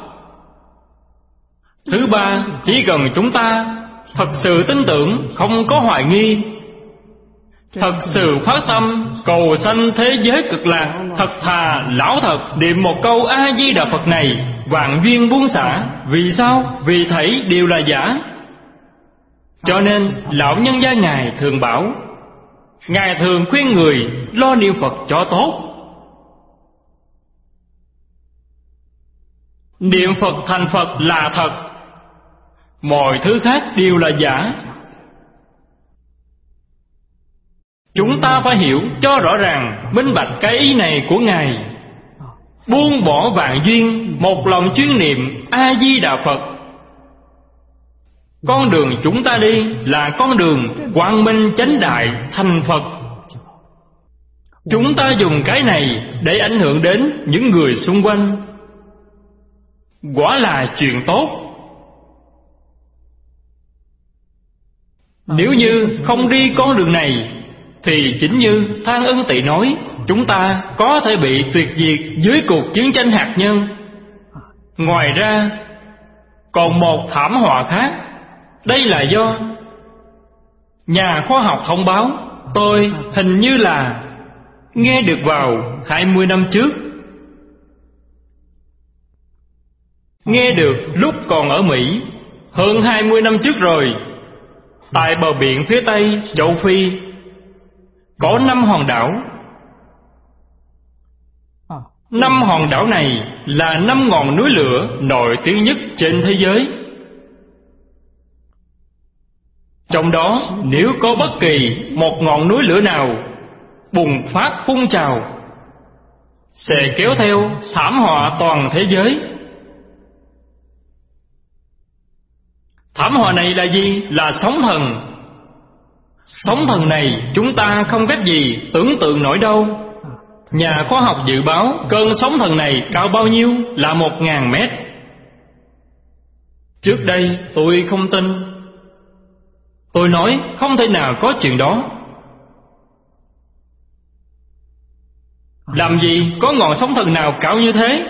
Thứ ba, chỉ cần chúng ta thật sự tin tưởng, không có hoài nghi, thật sự phát tâm cầu sanh thế giới cực lạc, thật thà lão thật niệm một câu A-di-đà Phật này, vạn duyên buông xả. Vì sao? Vì thảy đều là giả. Cho nên lão nhân gia Ngài thường bảo, Ngài thường khuyên người lo niệm Phật cho tốt. Niệm Phật thành Phật là thật, mọi thứ khác đều là giả. Chúng ta phải hiểu cho rõ ràng, minh bạch cái ý này của Ngài. Buông bỏ vạn duyên, một lòng chuyên niệm A-di-đà Phật. Con đường chúng ta đi là con đường quang minh chánh đại thành Phật. Chúng ta dùng cái này để ảnh hưởng đến những người xung quanh, quả là chuyện tốt. Nếu như không đi con đường này thì chính như Thang Ân Tỵ nói, chúng ta có thể bị tuyệt diệt dưới cuộc chiến tranh hạt nhân. Ngoài ra còn một thảm họa khác. Đây là do nhà khoa học thông báo. Tôi hình như là nghe được vào hai mươi năm trước, nghe được lúc còn ở Mỹ, hơn hai mươi năm trước rồi. Tại bờ biển phía tây châu Phi có năm hòn đảo. Năm hòn đảo này là năm ngọn núi lửa nổi tiếng nhất trên thế giới. Trong đó, nếu có bất kỳ một ngọn núi lửa nào bùng phát phun trào, sẽ kéo theo thảm họa toàn thế giới. Thảm họa này là gì? Là sóng thần. Sóng thần này chúng ta không cách gì tưởng tượng nổi đâu. Nhà khoa học dự báo cơn sóng thần này cao bao nhiêu? Là một ngàn mét. Trước đây tôi không tin. Tôi nói không thể nào có chuyện đó. Làm gì có ngọn sóng thần nào cao như thế?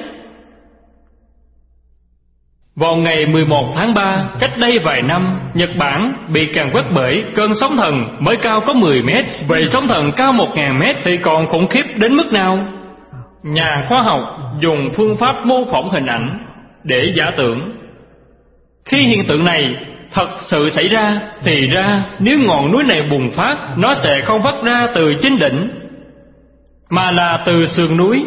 Vào ngày mười một tháng ba, cách đây vài năm, Nhật Bản bị càn quét bởi cơn sóng thần mới cao có mười mét. Vậy sóng thần cao một ngàn mét thì còn khủng khiếp đến mức nào? Nhà khoa học dùng phương pháp mô phỏng hình ảnh để giả tưởng. Khi hiện tượng này thật sự xảy ra, thì ra nếu ngọn núi này bùng phát, nó sẽ không phát ra từ chính đỉnh, mà là từ sườn núi.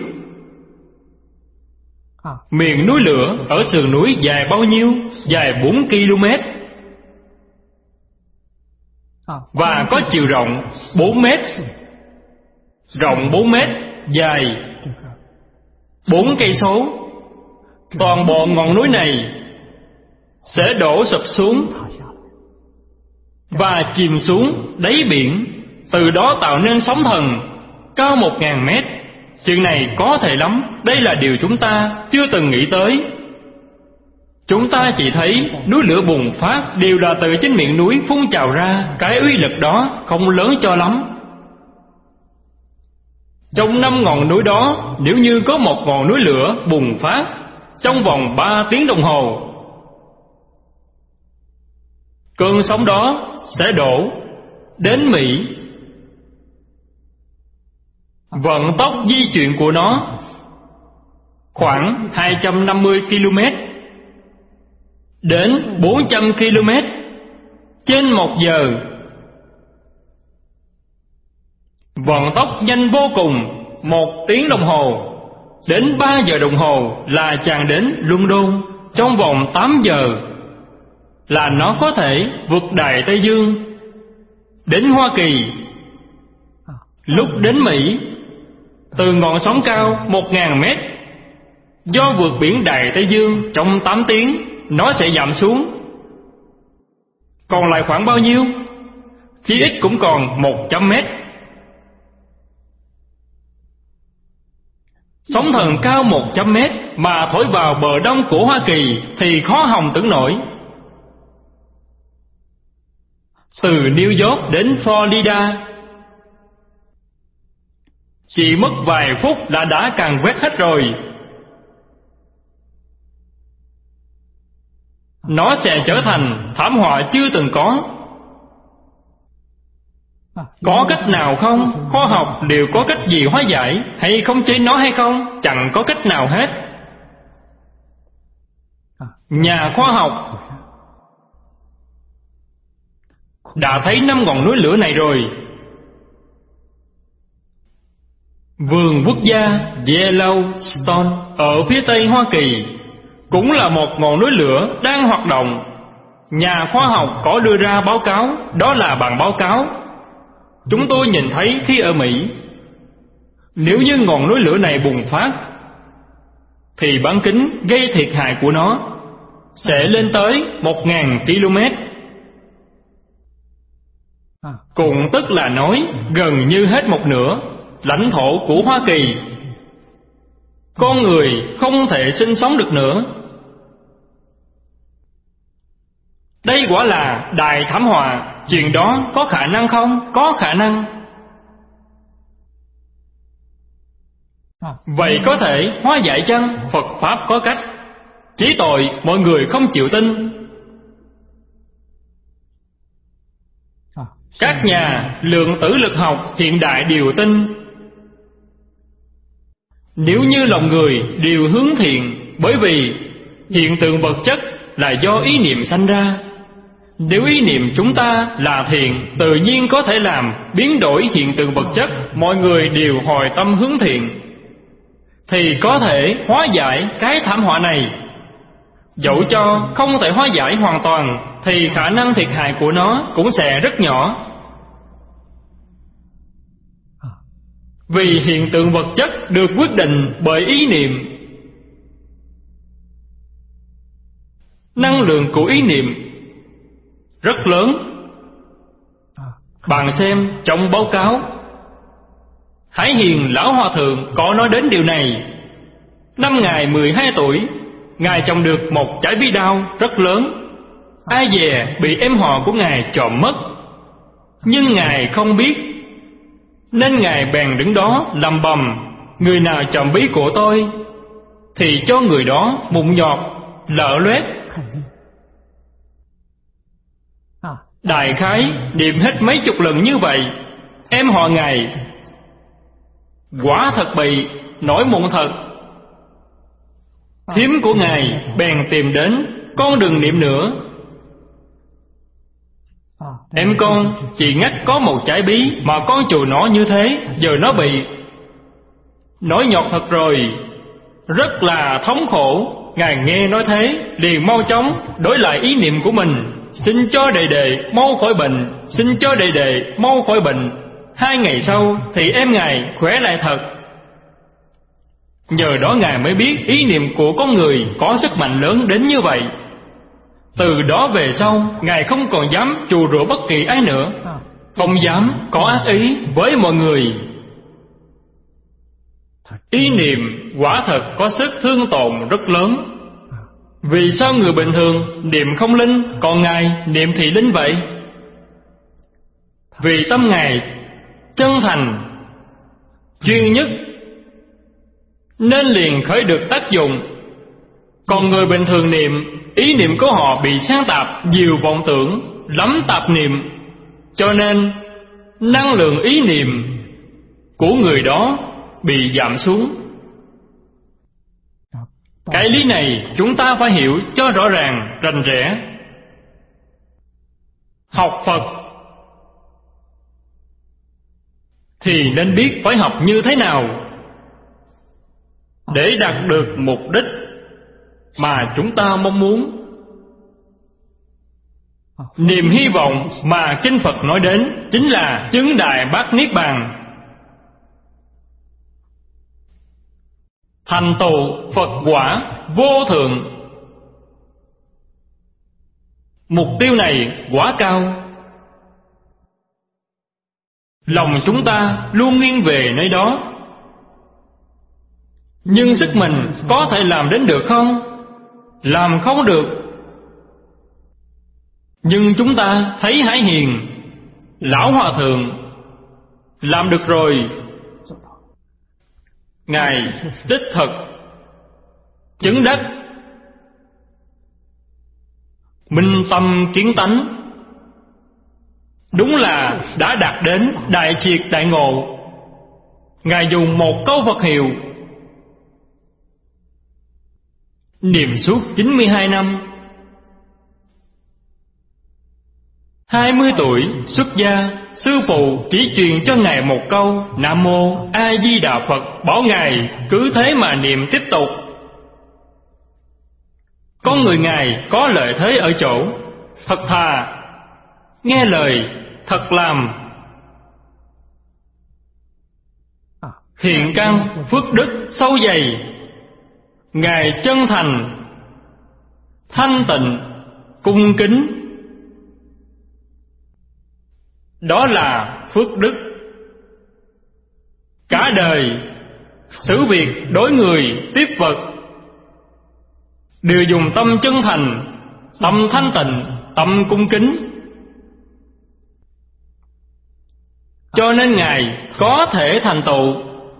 Miệng núi lửa ở sườn núi dài bao nhiêu? Dài bốn ki lô mét, và có chiều rộng bốn mét. Rộng bốn mét, dài bốn cây số. Toàn bộ ngọn núi này sẽ đổ sụp xuống và chìm xuống đáy biển, từ đó tạo nên sóng thần cao một ngàn mét. Chuyện này có thể lắm. Đây là điều chúng ta chưa từng nghĩ tới. Chúng ta chỉ thấy núi lửa bùng phát đều là từ chính miệng núi phun trào ra. Cái uy lực đó không lớn cho lắm. Trong năm ngọn núi đó, nếu như có một ngọn núi lửa bùng phát trong vòng ba tiếng đồng hồ, cơn sóng đó sẽ đổ đến Mỹ. Vận tốc di chuyển của nó khoảng hai trăm năm mươi ki lô mét đến bốn trăm ki lô mét trên một giờ. Vận tốc nhanh vô cùng. Một tiếng đồng hồ đến ba giờ đồng hồ là tràn đến London. Trong vòng tám giờ là nó có thể vượt Đại Tây Dương đến Hoa Kỳ. Lúc đến Mỹ, từ ngọn sóng cao một ngàn mét, do vượt biển Đại Tây Dương trong tám tiếng, nó sẽ giảm xuống. Còn lại khoảng bao nhiêu? Chí ít cũng còn một trăm mét. Sóng thần cao một trăm mét mà thổi vào bờ đông của Hoa Kỳ thì khó hòng tưởng nổi. Từ New York đến Florida chỉ mất vài phút là đã càn quét hết rồi. Nó sẽ trở thành thảm họa chưa từng có. Có cách nào không? Khoa học đều có cách gì hóa giải hay không chế nó hay không? Chẳng có cách nào hết. Nhà khoa học đã thấy năm ngọn núi lửa này rồi. Vườn quốc gia Yellowstone ở phía tây Hoa Kỳ cũng là một ngọn núi lửa đang hoạt động. Nhà khoa học có đưa ra báo cáo, đó là bản báo cáo chúng tôi nhìn thấy khi ở Mỹ. Nếu như ngọn núi lửa này bùng phát, thì bán kính gây thiệt hại của nó sẽ lên tới một ngàn ki lô mét. Cũng tức là nói gần như hết một nửa lãnh thổ của Hoa Kỳ, con người không thể sinh sống được nữa. Đây quả là đại thảm họa. Chuyện đó có khả năng không? Có khả năng. Vậy có thể hóa giải chăng? Phật Pháp có cách. Chỉ tội mọi người không chịu tin. Các nhà lượng tử lực học hiện đại đều tin. Nếu như lòng người đều hướng thiện, bởi vì hiện tượng vật chất là do ý niệm sanh ra. Nếu ý niệm chúng ta là thiện, tự nhiên có thể làm biến đổi hiện tượng vật chất. Mọi người đều hồi tâm hướng thiện, thì có thể hóa giải cái thảm họa này. Dẫu cho không thể hóa giải hoàn toàn thì khả năng thiệt hại của nó cũng sẽ rất nhỏ. Vì hiện tượng vật chất được quyết định bởi ý niệm. Năng lượng của ý niệm rất lớn. Bạn xem trong báo cáo, Hải Hiền Lão Hòa Thượng có nói đến điều này. Năm Ngài mười hai tuổi, Ngài trồng được một trái bí đao rất lớn. Ai dè bị em họ của Ngài trộm mất, nhưng Ngài không biết, nên Ngài bèn đứng đó lầm bầm: người nào trộm bí của tôi thì cho người đó mụn nhọt, lở loét. Đại khái niệm hết mấy chục lần như vậy, em họ Ngài quả thật bị nổi mụn thật. Thím của Ngài bèn tìm đến: con đừng niệm nữa, em con chỉ ngắt có một trái bí mà con chùi nó như thế, giờ nó bị nổi nhọt thật rồi, rất là thống khổ. Ngài nghe nói thế liền mau chóng đổi lại ý niệm của mình: xin cho đệ đệ mau khỏi bệnh, xin cho đệ đệ mau khỏi bệnh. Hai ngày sau thì em Ngài khỏe lại thật. Nhờ đó Ngài mới biết ý niệm của con người có sức mạnh lớn đến như vậy. Từ đó về sau, Ngài không còn dám trù rủa bất kỳ ai nữa, không dám có ác ý với mọi người. Ý niệm quả thật có sức thương tổn rất lớn. Vì sao người bình thường niệm không linh, còn Ngài niệm thì linh vậy? Vì tâm Ngài chân thành, chuyên nhất, nên liền khởi được tác dụng. Còn người bình thường niệm, ý niệm của họ bị sáng tạp, nhiều vọng tưởng, lắm tạp niệm, cho nên năng lượng ý niệm của người đó bị giảm xuống. Cái lý này chúng ta phải hiểu cho rõ ràng, rành rẽ. Học Phật thì nên biết phải học như thế nào để đạt được mục đích mà chúng ta mong muốn. Niềm hy vọng mà Kinh Phật nói đến chính là chứng Đại Bát Niết Bàn, thành tựu Phật quả vô thượng. Mục tiêu này quá cao, lòng chúng ta luôn nghiêng về nơi đó. Nhưng sức mình có thể làm đến được không? Làm không được. Nhưng chúng ta thấy Hải Hiền Lão Hòa Thượng làm được rồi. Ngài đích thực chứng đắc minh tâm kiến tánh, đúng là đã đạt đến đại triệt đại ngộ. Ngài dùng một câu Phật hiệu niệm suốt chín mươi hai năm. Hai mươi tuổi xuất gia, sư phụ chỉ truyền cho Ngài một câu Nam Mô A Di Đà Phật, bảo Ngài cứ thế mà niệm tiếp tục. Con người Ngài có lợi thế ở chỗ thật thà, nghe lời, thật làm. Thiện căn phước đức sâu dày. Ngài chân thành, thanh tịnh, cung kính. Đó là phước đức. Cả đời xử việc đối người tiếp vật đều dùng tâm chân thành, tâm thanh tịnh, tâm cung kính. Cho nên Ngài có thể thành tựu.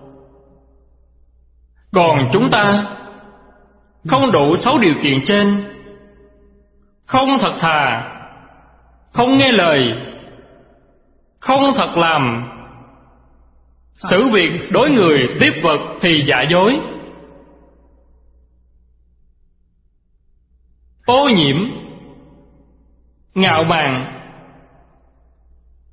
Còn chúng ta không đủ sáu điều kiện trên, không thật thà, không nghe lời, không thật làm, xử việc đối người tiếp vật thì giả dối, ô nhiễm, ngạo mạn.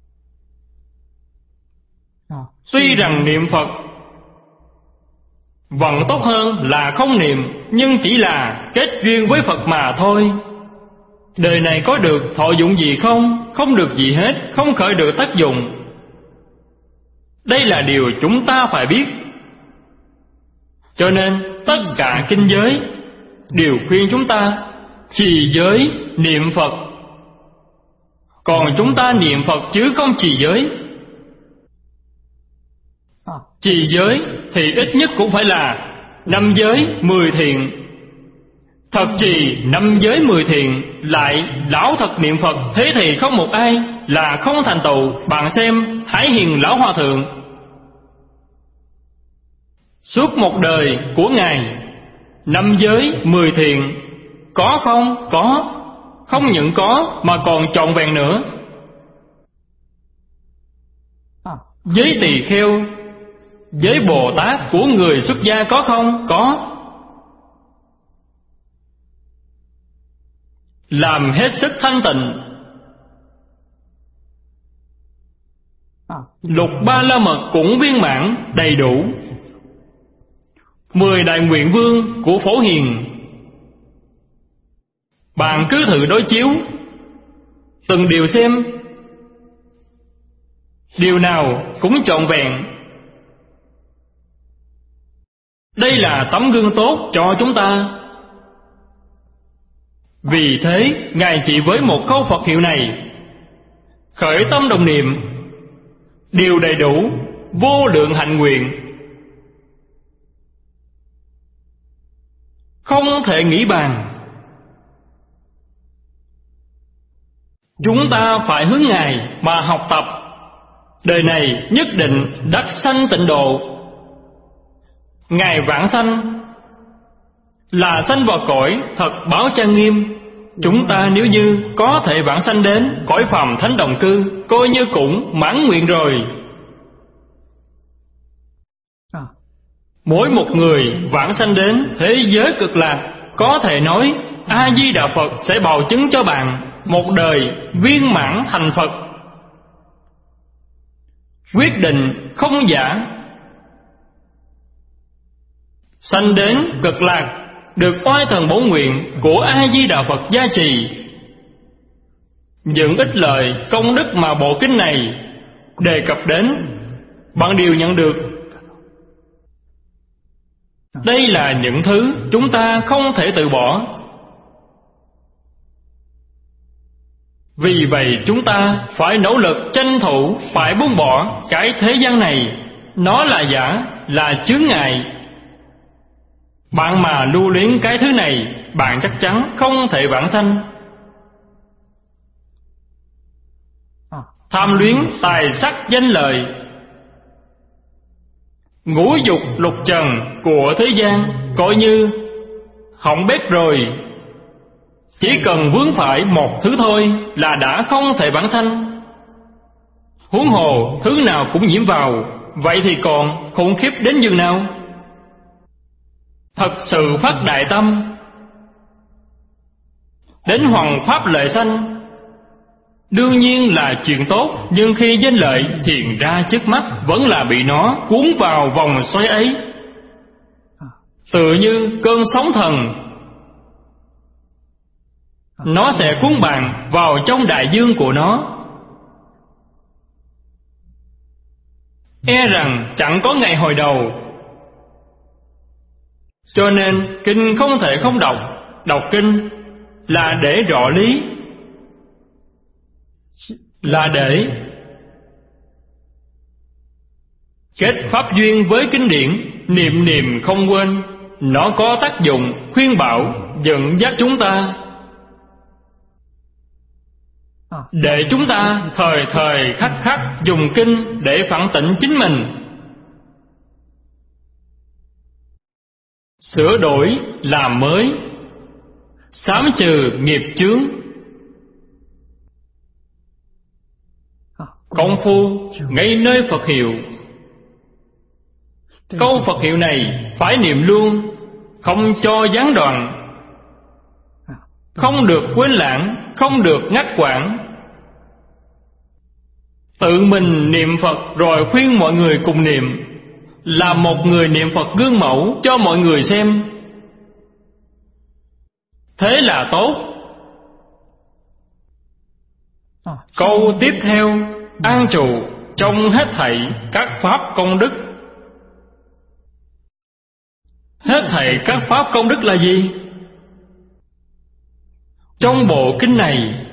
Tuy rằng niệm Phật Vẫn tốt hơn là không niệm, nhưng chỉ là kết duyên với Phật mà thôi. Đời này có được thọ dụng gì không? Không được gì hết, không khởi được tác dụng. Đây là điều chúng ta phải biết. Cho nên tất cả kinh giới đều khuyên chúng ta trì giới, niệm Phật. Còn chúng ta niệm Phật chứ không trì giới. Trì giới thì ít nhất cũng phải là năm giới mười thiện. Thật trì năm giới mười thiện, lại lão thật niệm Phật, thế thì không một ai là không thành tựu. Bạn xem Hải Hiền Lão Hòa Thượng, suốt một đời của Ngài, năm giới mười thiện, có không? Có. Không những có mà còn trọn vẹn nữa. Giới tỳ kheo, giới Bồ Tát của người xuất gia có không? Có. Làm hết sức thanh tịnh. Lục Ba La Mật cũng viên mãn đầy đủ. Mười đại nguyện vương của Phổ Hiền, bạn cứ thử đối chiếu từng điều xem, điều nào cũng trọn vẹn. Đây là tấm gương tốt cho chúng ta. Vì thế Ngài chỉ với một câu Phật hiệu này, khởi tâm đồng niệm, điều đầy đủ, vô lượng hạnh nguyện, không thể nghĩ bàn. Chúng ta phải hướng Ngài mà học tập. Đời này nhất định đắc sanh tịnh độ. Ngài vãng sanh là sanh vào cõi thật báo trang nghiêm. Chúng ta nếu như có thể vãng sanh đến cõi phàm thánh đồng cư, coi như cũng mãn nguyện rồi. Mỗi một người vãng sanh đến thế giới cực lạc, có thể nói A Di Đà Phật sẽ bào chứng cho bạn một đời viên mãn thành Phật. Quyết định không giả. Sanh đến cực lạc, được oai thần bổ nguyện của A Di Đà Phật gia trì. Những ích lợi công đức mà bộ kinh này đề cập đến, bạn đều nhận được. Đây là những thứ chúng ta không thể từ bỏ. Vì vậy chúng ta phải nỗ lực tranh thủ, phải buông bỏ cái thế gian này. Nó là giả, là chướng ngại. Bạn mà lưu luyến cái thứ này, bạn chắc chắn không thể vãng sanh. Tham luyến tài sắc danh lợi, ngũ dục lục trần của thế gian, coi như hỏng bếp rồi. Chỉ cần vướng phải một thứ thôi là đã không thể vãng sanh. Huống hồ thứ nào cũng nhiễm vào, vậy thì còn khủng khiếp đến nhường nào. Thật sự phát đại tâm, đến hoằng pháp lợi sanh, đương nhiên là chuyện tốt. Nhưng khi danh lợi hiện ra trước mắt, vẫn là bị nó cuốn vào vòng xoáy ấy, tựa như cơn sóng thần. Nó sẽ cuốn bạn vào trong đại dương của nó, e rằng chẳng có ngày hồi đầu. Cho nên kinh không thể không đọc. Đọc kinh là để rõ lý, là để kết pháp duyên với kinh điển. Niệm niệm không quên, nó có tác dụng khuyên bảo, dẫn dắt chúng ta, để chúng ta thời thời khắc khắc dùng kinh để phản tỉnh chính mình, sửa đổi làm mới, xám trừ nghiệp chướng. Công phu ngay nơi Phật hiệu. Câu Phật hiệu này phải niệm luôn, không cho gián đoạn, không được quên lãng, không được ngắt quãng. Tự mình niệm Phật rồi khuyên mọi người cùng niệm. làm một người niệm Phật gương mẫu cho mọi người xem. Thế là tốt. Câu tiếp theo: an trụ trong hết thảy các pháp công đức. Hết thảy các pháp công đức là gì? Trong bộ kinh này,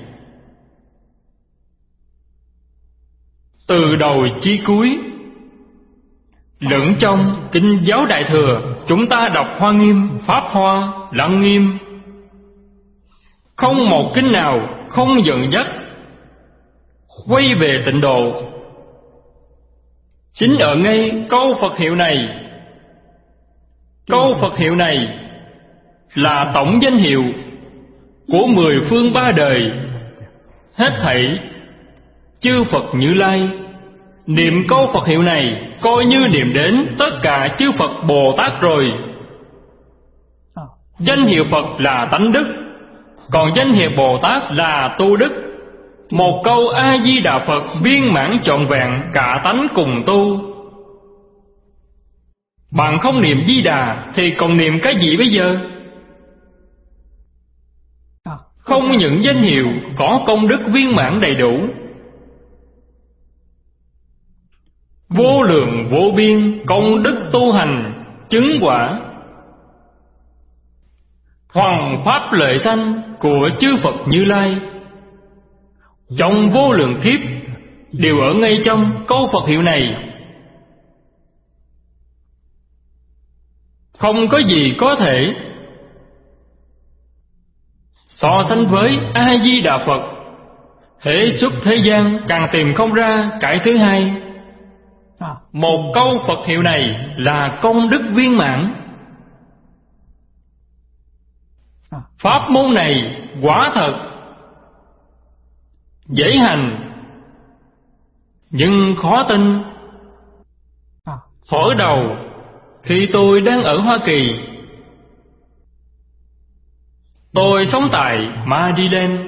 từ đầu chí cuối, lẫn trong kinh giáo Đại Thừa, chúng ta đọc Hoa Nghiêm, Pháp Hoa, Lăng Nghiêm, không một kinh nào không dẫn dắt quay về tịnh độ. Chính ở ngay câu Phật hiệu này, câu Phật hiệu này là tổng danh hiệu của mười phương ba đời. Hết thảy chư Phật Như Lai niệm câu Phật hiệu này coi như niệm đến tất cả chư Phật Bồ Tát rồi. Danh hiệu Phật là tánh đức, còn danh hiệu Bồ Tát là tu đức. Một câu A-di-đà Phật viên mãn trọn vẹn cả tánh cùng tu. Bạn không niệm Di Đà thì còn niệm cái gì bây giờ? Không những danh hiệu có công đức viên mãn đầy đủ, vô lượng vô biên công đức tu hành chứng quả, hoàng pháp lợi sanh của chư Phật Như Lai trong vô lượng kiếp đều ở ngay trong câu Phật hiệu này. Không có gì có thể so sánh với A-di-đà Phật. Hễ xuất thế gian càng tìm không ra cái thứ hai. Một câu Phật hiệu này là công đức viên mãn. Pháp môn này quả thật dễ hành, nhưng khó tin. Thuở đầu khi tôi đang ở Hoa Kỳ, tôi sống tại Maryland,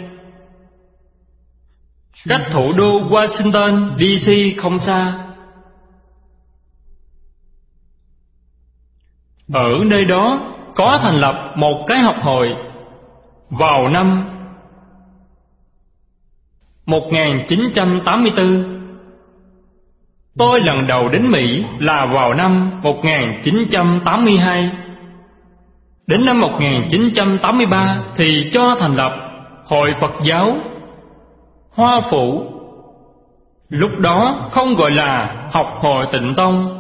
cách thủ đô Washington D C không xa. Ở nơi đó có thành lập một cái học hội vào năm một nghìn chín trăm tám mươi tư. Tôi lần đầu đến Mỹ là vào năm một nghìn chín trăm tám mươi hai. Đến năm một nghìn chín trăm tám mươi ba thì cho thành lập Hội Phật giáo Hoa Phủ. Lúc đó không gọi là Học hội Tịnh Tông,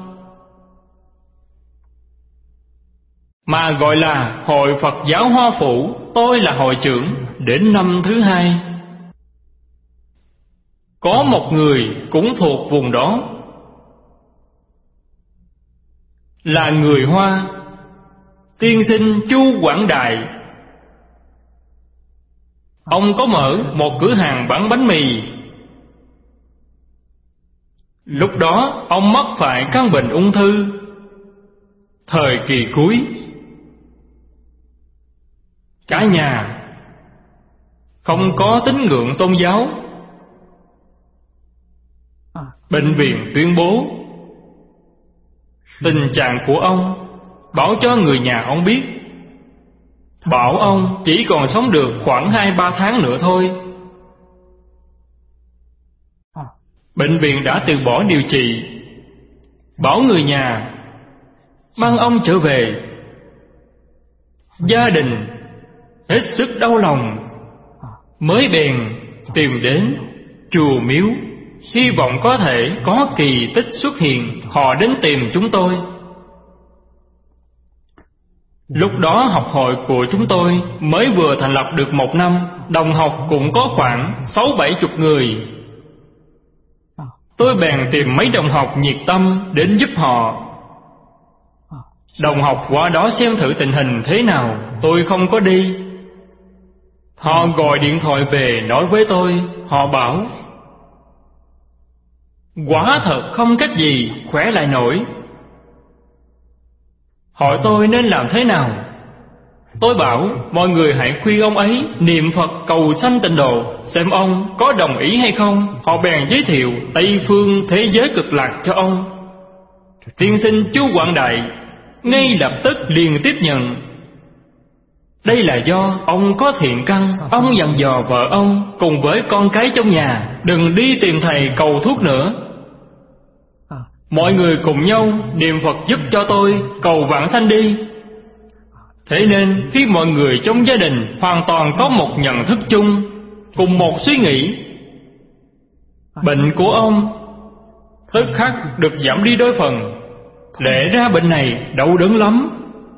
mà gọi là Hội Phật giáo Hoa Phủ. Tôi là hội trưởng đến năm thứ hai. Có một người cũng thuộc vùng đó, là người Hoa, tiên sinh Chu Quảng Đại. Ông có mở một cửa hàng bán bánh mì. Lúc đó ông mắc phải căn bệnh ung thư, thời kỳ cuối. Cả nhà không có tín ngưỡng tôn giáo. Bệnh viện tuyên bố tình trạng của ông, báo cho người nhà ông biết, bảo ông chỉ còn sống được khoảng hai ba tháng nữa thôi. Bệnh viện đã từ bỏ điều trị, bảo người nhà mang ông trở về. Gia đình hết sức đau lòng, mới bèn tìm đến chùa miếu, hy vọng có thể có kỳ tích xuất hiện. Họ đến tìm chúng tôi. Lúc đó học hội của chúng tôi mới vừa thành lập được một năm, đồng học cũng có khoảng sáu bảy chục người. Tôi bèn tìm mấy đồng học nhiệt tâm đến giúp họ. Đồng học qua đó xem thử tình hình thế nào. Tôi không có đi. Họ gọi điện thoại về nói với tôi. Họ bảo quả thật không cách gì khỏe lại nổi. Hỏi tôi nên làm thế nào. Tôi bảo mọi người hãy khuyên ông ấy niệm Phật cầu sanh tịnh độ, xem ông có đồng ý hay không. Họ bèn giới thiệu Tây phương thế giới cực lạc cho ông. Tiên sinh Chu Quảng Đại ngay lập tức liền tiếp nhận. Đây là do ông có thiện căn. Ông dặn dò vợ ông cùng với con cái trong nhà đừng đi tìm thầy cầu thuốc nữa. Mọi người cùng nhau niệm Phật giúp cho tôi cầu vãng sanh đi. Thế nên khi mọi người trong gia đình hoàn toàn có một nhận thức chung, cùng một suy nghĩ, bệnh của ông tức khắc được giảm đi đôi phần. Lẽ ra bệnh này đau đớn lắm,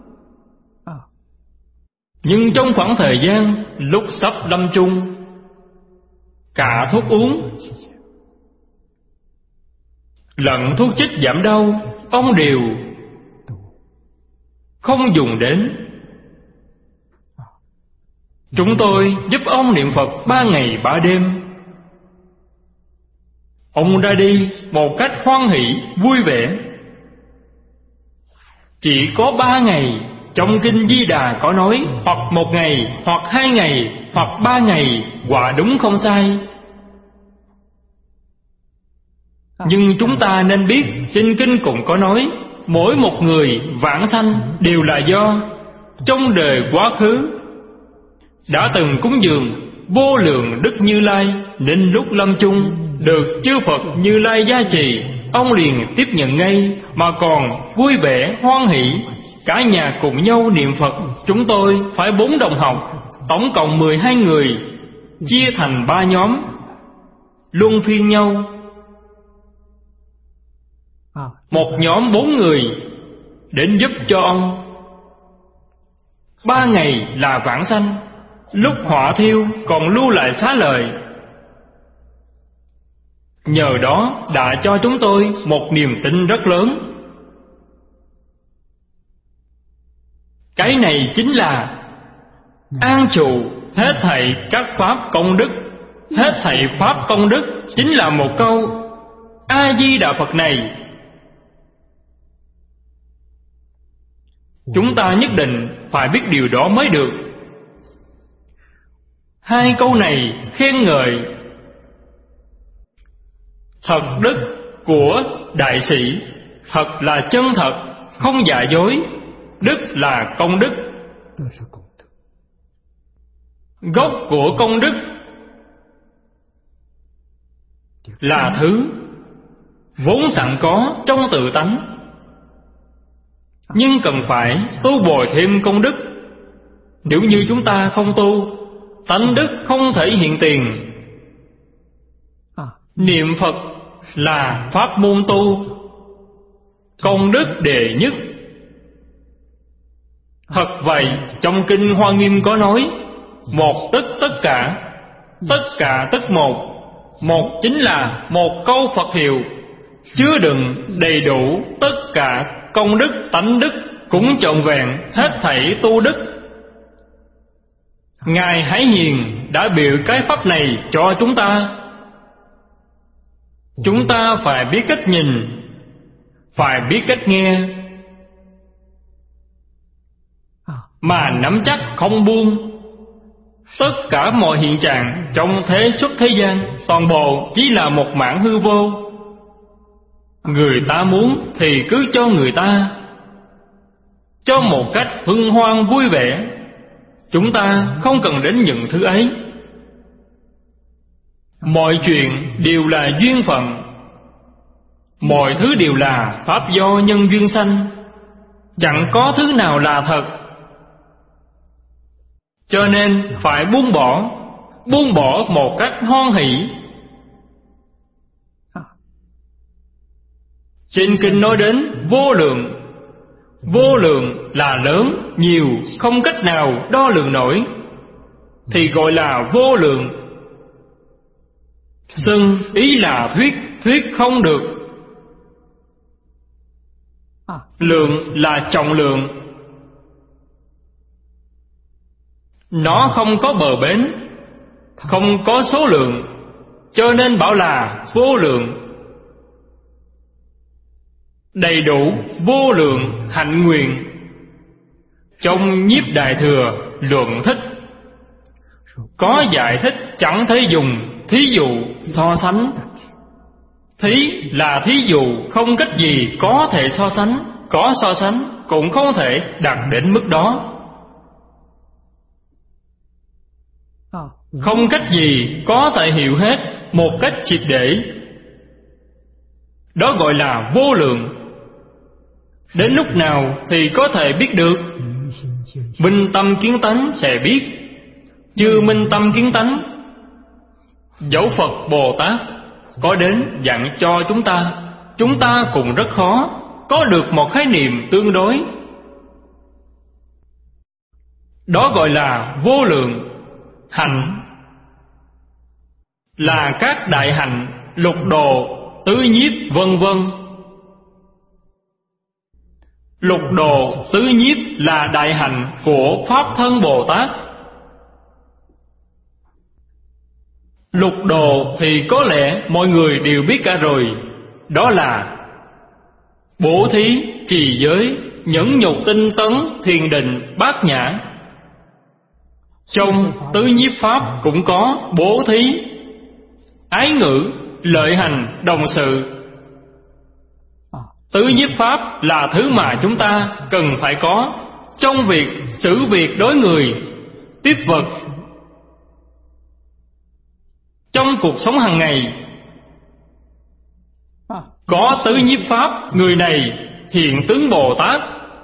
nhưng trong khoảng thời gian lúc sắp lâm chung, cả thuốc uống lẫn thuốc chích giảm đau ông đều không dùng đến. Chúng tôi giúp ông niệm Phật ba ngày ba đêm. Ông ra đi một cách hoan hỷ vui vẻ. Chỉ có ba ngày, trong kinh Di Đà có nói hoặc một ngày, hoặc hai ngày, hoặc ba ngày, quả đúng không sai. Nhưng chúng ta nên biết trên kinh cũng có nói mỗi một người vãng sanh đều là do trong đời quá khứ đã từng cúng dường vô lượng đức Như Lai, nên lúc lâm chung được chư Phật Như Lai gia trì, ông liền tiếp nhận ngay, mà còn vui vẻ hoan hỷ. Cả nhà cùng nhau niệm Phật. Chúng tôi phải bốn đồng học, tổng cộng mười hai người, chia thành ba nhóm, luân phiên nhau. Một nhóm bốn người đến giúp cho ông. Ba ngày là vãng sanh. Lúc hỏa thiêu còn lưu lại xá lợi. Nhờ đó đã cho chúng tôi một niềm tin rất lớn. Cái này chính là an trụ hết thảy các pháp công đức. Hết thảy pháp công đức chính là một câu A Di Đà Phật này. Chúng ta nhất định phải biết điều đó mới được. Hai câu này khen ngợi thật đức của đại sĩ. Thật là chân thật, không giả dối. Đức là công đức. Gốc của công đức là thứ vốn sẵn có trong tự tánh, nhưng cần phải tu bồi thêm công đức. Nếu như chúng ta không tu, tánh đức không thể hiện tiền. Niệm Phật là pháp môn tu, công đức đệ nhất. Thật vậy, trong kinh Hoa Nghiêm có nói một tức tất cả, tất cả tức một. Một chính là một câu Phật hiệu, chứa đựng đầy đủ tất cả công đức, tánh đức, cũng trọn vẹn hết thảy tu đức. Ngài Hải Hiền đã biểu cái pháp này cho chúng ta. Chúng ta phải biết cách nhìn, phải biết cách nghe, mà nắm chắc không buông. Tất cả mọi hiện trạng trong thế xuất thế gian toàn bộ chỉ là một mảng hư vô. Người ta muốn thì cứ cho người ta, cho một cách hân hoan vui vẻ. Chúng ta không cần đến những thứ ấy. Mọi chuyện đều là duyên phận. Mọi thứ đều là pháp do nhân duyên sanh. Chẳng có thứ nào là thật. Cho nên phải buông bỏ, buông bỏ một cách hoan hỷ. Trên kinh nói đến vô lượng. Vô lượng là lớn, nhiều, không cách nào đo lường nổi, thì gọi là vô lượng. Xưng ý là thuyết, thuyết không được. Lượng là trọng lượng. Nó không có bờ bến, không có số lượng, cho nên bảo là vô lượng. Đầy đủ vô lượng hạnh nguyện. Trong Nhiếp Đại Thừa luận thích có giải thích chẳng thể dùng thí dụ so sánh. Thí là thí dụ, không cách gì có thể so sánh, có so sánh cũng không thể đạt đến mức đó. Không cách gì có thể hiểu hết một cách triệt để. Đó gọi là vô lượng. Đến lúc nào thì có thể biết được? Minh tâm kiến tánh sẽ biết. Chưa minh tâm kiến tánh, dẫu Phật Bồ Tát có đến dặn cho chúng ta, chúng ta cũng rất khó có được một khái niệm tương đối. Đó gọi là vô lượng. Hạnh là các đại hạnh, lục độ, tứ nhiếp vân vân. Lục độ, tứ nhiếp là đại hạnh của Pháp Thân Bồ Tát. Lục độ thì có lẽ mọi người đều biết cả rồi. Đó là bố thí, trì giới, nhẫn nhục, tinh tấn, thiền định, bát nhã. Trong tứ nhiếp pháp cũng có bố thí, ái ngữ, lợi hành, đồng sự. Tứ nhiếp pháp là thứ mà chúng ta cần phải có trong việc xử việc đối người, tiếp vật, trong cuộc sống hàng ngày. Có tứ nhiếp pháp, người này hiện tướng Bồ Tát.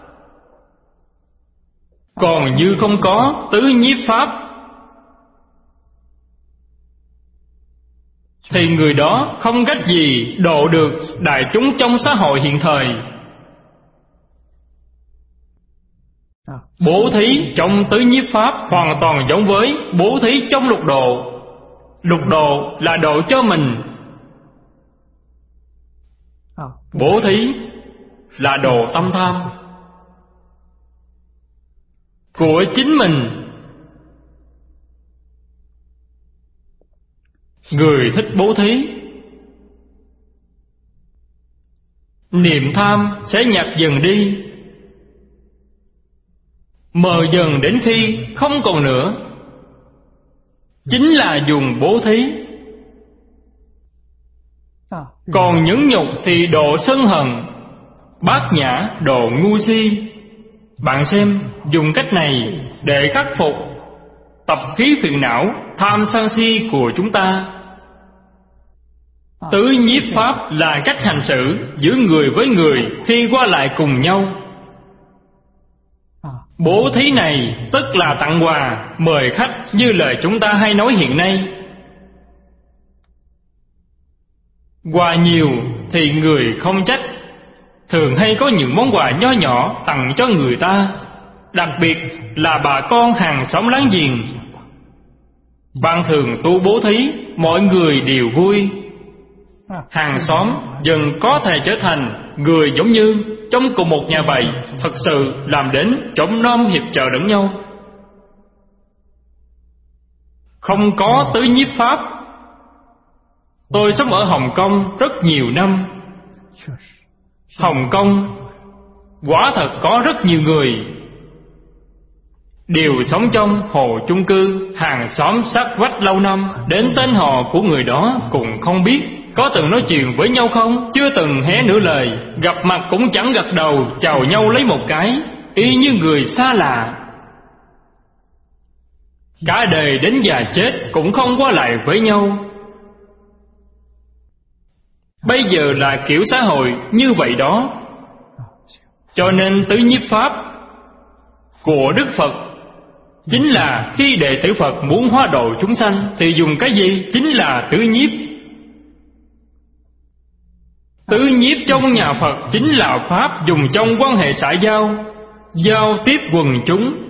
Còn như không có tứ nhiếp pháp thì người đó không cách gì độ được đại chúng trong xã hội hiện thời. Bố thí trong tứ nhiếp pháp hoàn toàn giống với bố thí trong lục độ. Lục độ là độ cho mình, bố thí là độ tâm tham của chính mình. Người thích bố thí, niệm tham sẽ nhạt dần đi, mờ dần đến khi không còn nữa. Chính là dùng bố thí. Còn nhẫn nhục thì độ sân hận, bát nhã độ ngu si. Bạn xem, dùng cách này để khắc phục tập khí phiền não, tham sân si của chúng ta. Tứ nhiếp pháp là cách hành xử giữa người với người khi qua lại cùng nhau. Bố thí này tức là tặng quà, mời khách, như lời chúng ta hay nói hiện nay. Quà nhiều thì người không trách, thường hay có những món quà nho nhỏ tặng cho người ta, đặc biệt là bà con hàng xóm láng giềng. Bạn thường tu bố thí, mọi người đều vui. Hàng xóm dần có thể trở thành người giống như trong cùng một nhà vậy, thật sự làm đến trộm nom hiệp trợ lẫn nhau. Không có tứ nhiếp pháp. Tôi sống ở Hồng Kông rất nhiều năm. Hồng Kông quả thật có rất nhiều người đều sống trong hồ chung cư, hàng xóm sát vách lâu năm, đến tên họ của người đó cũng không biết. Có từng nói chuyện với nhau không? Chưa từng hé nửa lời. Gặp mặt cũng chẳng gật đầu chào nhau lấy một cái, y như người xa lạ. Cả đời đến già chết cũng không qua lại với nhau. Bây giờ là kiểu xã hội như vậy đó. Cho nên tứ nhiếp pháp của Đức Phật chính là khi đệ tử Phật muốn hóa độ chúng sanh thì dùng cái gì? Chính là tứ nhiếp. Tứ nhiếp trong nhà Phật chính là pháp dùng trong quan hệ xã giao, giao tiếp quần chúng.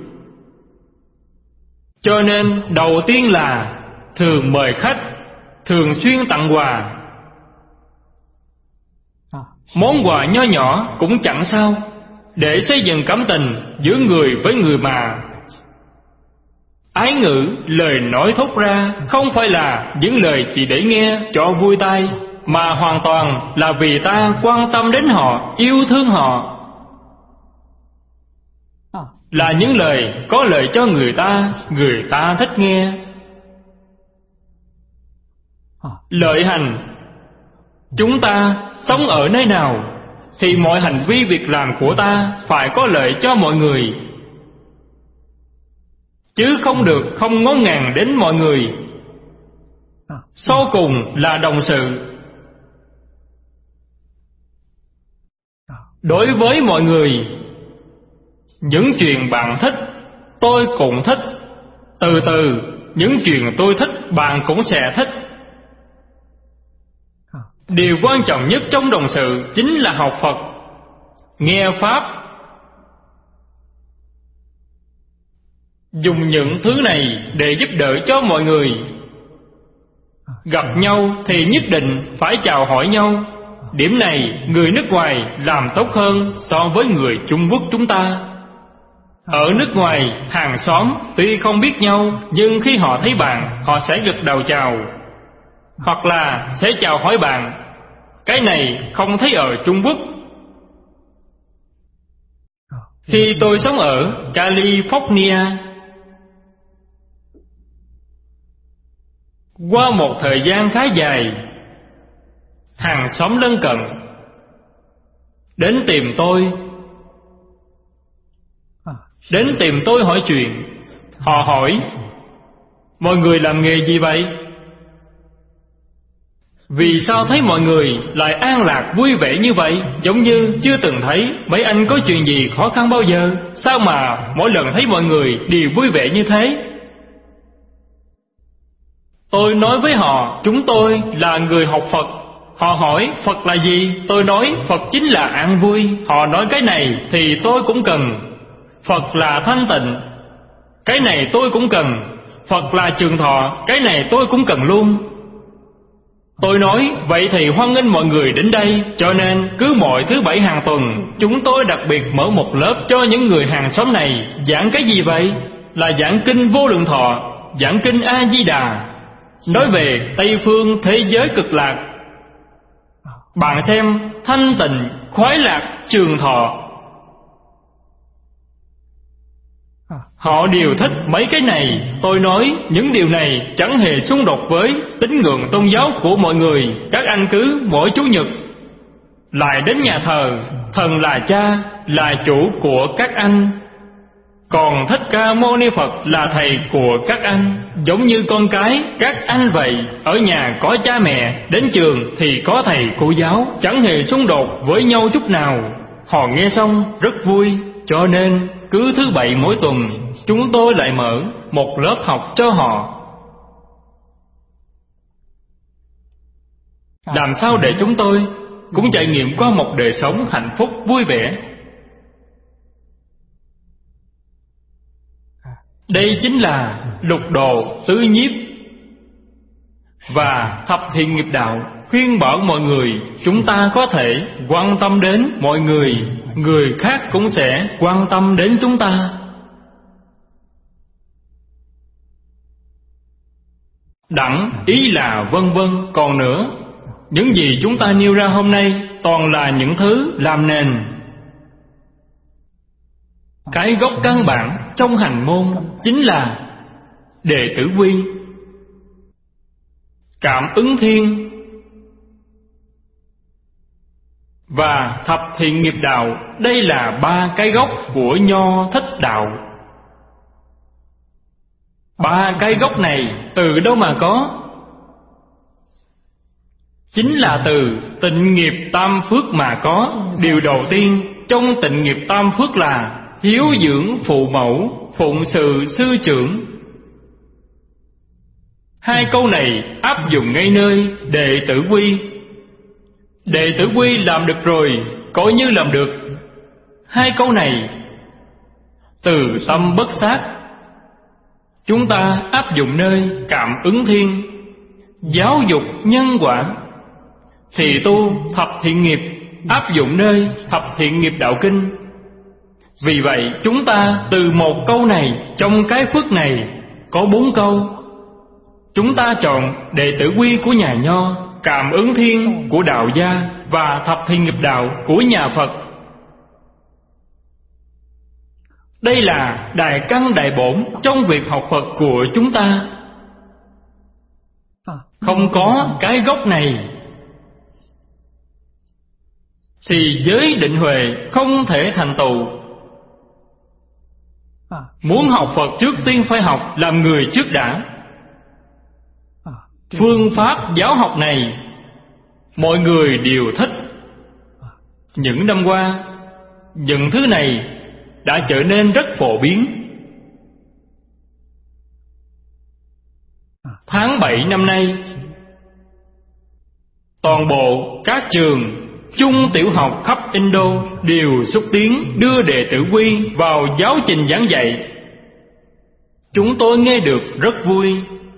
Cho nên đầu tiên là thường mời khách, thường xuyên tặng quà. Món quà nho nhỏ cũng chẳng sao, để xây dựng cảm tình giữa người với người mà. Ái ngữ, lời nói thốt ra không phải là những lời chỉ để nghe cho vui tai, mà hoàn toàn là vì ta quan tâm đến họ, yêu thương họ. Là những lời có lợi cho người ta, người ta thích nghe. Lợi hành Chúng ta sống ở nơi nào thì mọi hành vi việc làm của ta phải có lợi cho mọi người, chứ không được không ngó ngàng đến mọi người. Sau cùng là đồng sự. Đối với mọi người, những chuyện bạn thích tôi cũng thích. Từ từ, những chuyện tôi thích bạn cũng sẽ thích. Điều quan trọng nhất trong đồng sự chính là học Phật, nghe Pháp. Dùng những thứ này để giúp đỡ cho mọi người. Gặp nhau thì nhất định phải chào hỏi nhau. Điểm này người nước ngoài làm tốt hơn so với người Trung Quốc chúng ta. Ở nước ngoài, hàng xóm tuy không biết nhau, nhưng khi họ thấy bạn, họ sẽ gật đầu chào, hoặc là sẽ chào hỏi bạn. Cái này không thấy ở Trung Quốc. Khi tôi sống ở California, qua một thời gian khá dài, hàng xóm lân cận đến tìm tôi Đến tìm tôi hỏi chuyện. Họ hỏi: mọi người làm nghề gì vậy? Vì sao thấy mọi người lại an lạc vui vẻ như vậy, giống như chưa từng thấy mấy anh có chuyện gì khó khăn bao giờ? Sao mà mỗi lần thấy mọi người đều vui vẻ như thế? Tôi nói với họ chúng tôi là người học Phật. Họ hỏi Phật là gì? Tôi nói Phật chính là an vui. Họ nói cái này thì tôi cũng cần. Phật là thanh tịnh. Cái này tôi cũng cần. Phật là trường thọ. Cái này tôi cũng cần luôn. Tôi nói vậy thì hoan nghênh mọi người đến đây. Cho nên cứ mỗi thứ bảy hàng tuần, chúng tôi đặc biệt mở một lớp cho những người hàng xóm này. Giảng cái gì vậy? Là giảng kinh Vô Lượng Thọ, giảng kinh A Di Đà, nói về Tây phương thế giới cực lạc. Bạn xem, thanh tịnh, khoái lạc, trường thọ, họ đều thích mấy cái này. Tôi nói những điều này chẳng hề xung đột với tín ngưỡng tôn giáo của mọi người. Các anh cứ mỗi Chủ nhật lại đến nhà thờ, thần là cha, là chủ của các anh. Còn Thích Ca Mâu Ni Phật là thầy của các anh, giống như con cái các anh vậy. Ở nhà có cha mẹ, đến trường thì có thầy cô giáo, chẳng hề xung đột với nhau chút nào. Họ nghe xong rất vui. Cho nên cứ thứ bảy mỗi tuần, chúng tôi lại mở một lớp học cho họ. Làm sao để chúng tôi cũng trải nghiệm qua một đời sống hạnh phúc vui vẻ. Đây chính là lục độ tứ nhiếp và thập thiện nghiệp đạo. Khuyên bảo mọi người, chúng ta có thể quan tâm đến mọi người, người khác cũng sẽ quan tâm đến chúng ta. Đẳng ý là vân vân. Còn nữa, những gì chúng ta nêu ra hôm nay toàn là những thứ làm nền, cái gốc căn bản trong hành môn chính là đệ tử quy, cảm ứng thiên và thập thiện nghiệp đạo. Đây là ba cái gốc của Nho Thích đạo. Ba cái gốc này từ đâu mà có? Chính là từ tịnh nghiệp tam phước mà có. Điều đầu tiên trong tịnh nghiệp tam phước là hiếu dưỡng phụ mẫu, phụng sự sư trưởng. Hai câu này áp dụng ngay nơi đệ tử quy. Đệ tử quy làm được rồi, coi như làm được. Hai câu này từ tâm bất sát, chúng ta áp dụng nơi cảm ứng thiên, giáo dục nhân quả. Thì tu thập thiện nghiệp áp dụng nơi thập thiện nghiệp đạo kinh. Vì vậy chúng ta từ một câu này, trong cái phước này có bốn câu, chúng ta chọn đệ tử quy của nhà Nho, cảm ứng thiên của đạo gia và thập thiện nghiệp đạo của nhà Phật. Đây là đại căn đại bổn trong việc học Phật của chúng ta. Không có cái gốc này, thì giới định huệ không thể thành tựu. Muốn học Phật trước tiên phải học làm người trước đã. Phương pháp giáo học này mọi người đều thích. Những năm qua, những thứ này đã trở nên rất phổ biến. Tháng bảy năm nay, toàn bộ các trường trung tiểu học khắp Indo đều xúc tiến đưa đệ tử quy vào giáo trình giảng dạy. Chúng tôi nghe được rất vui.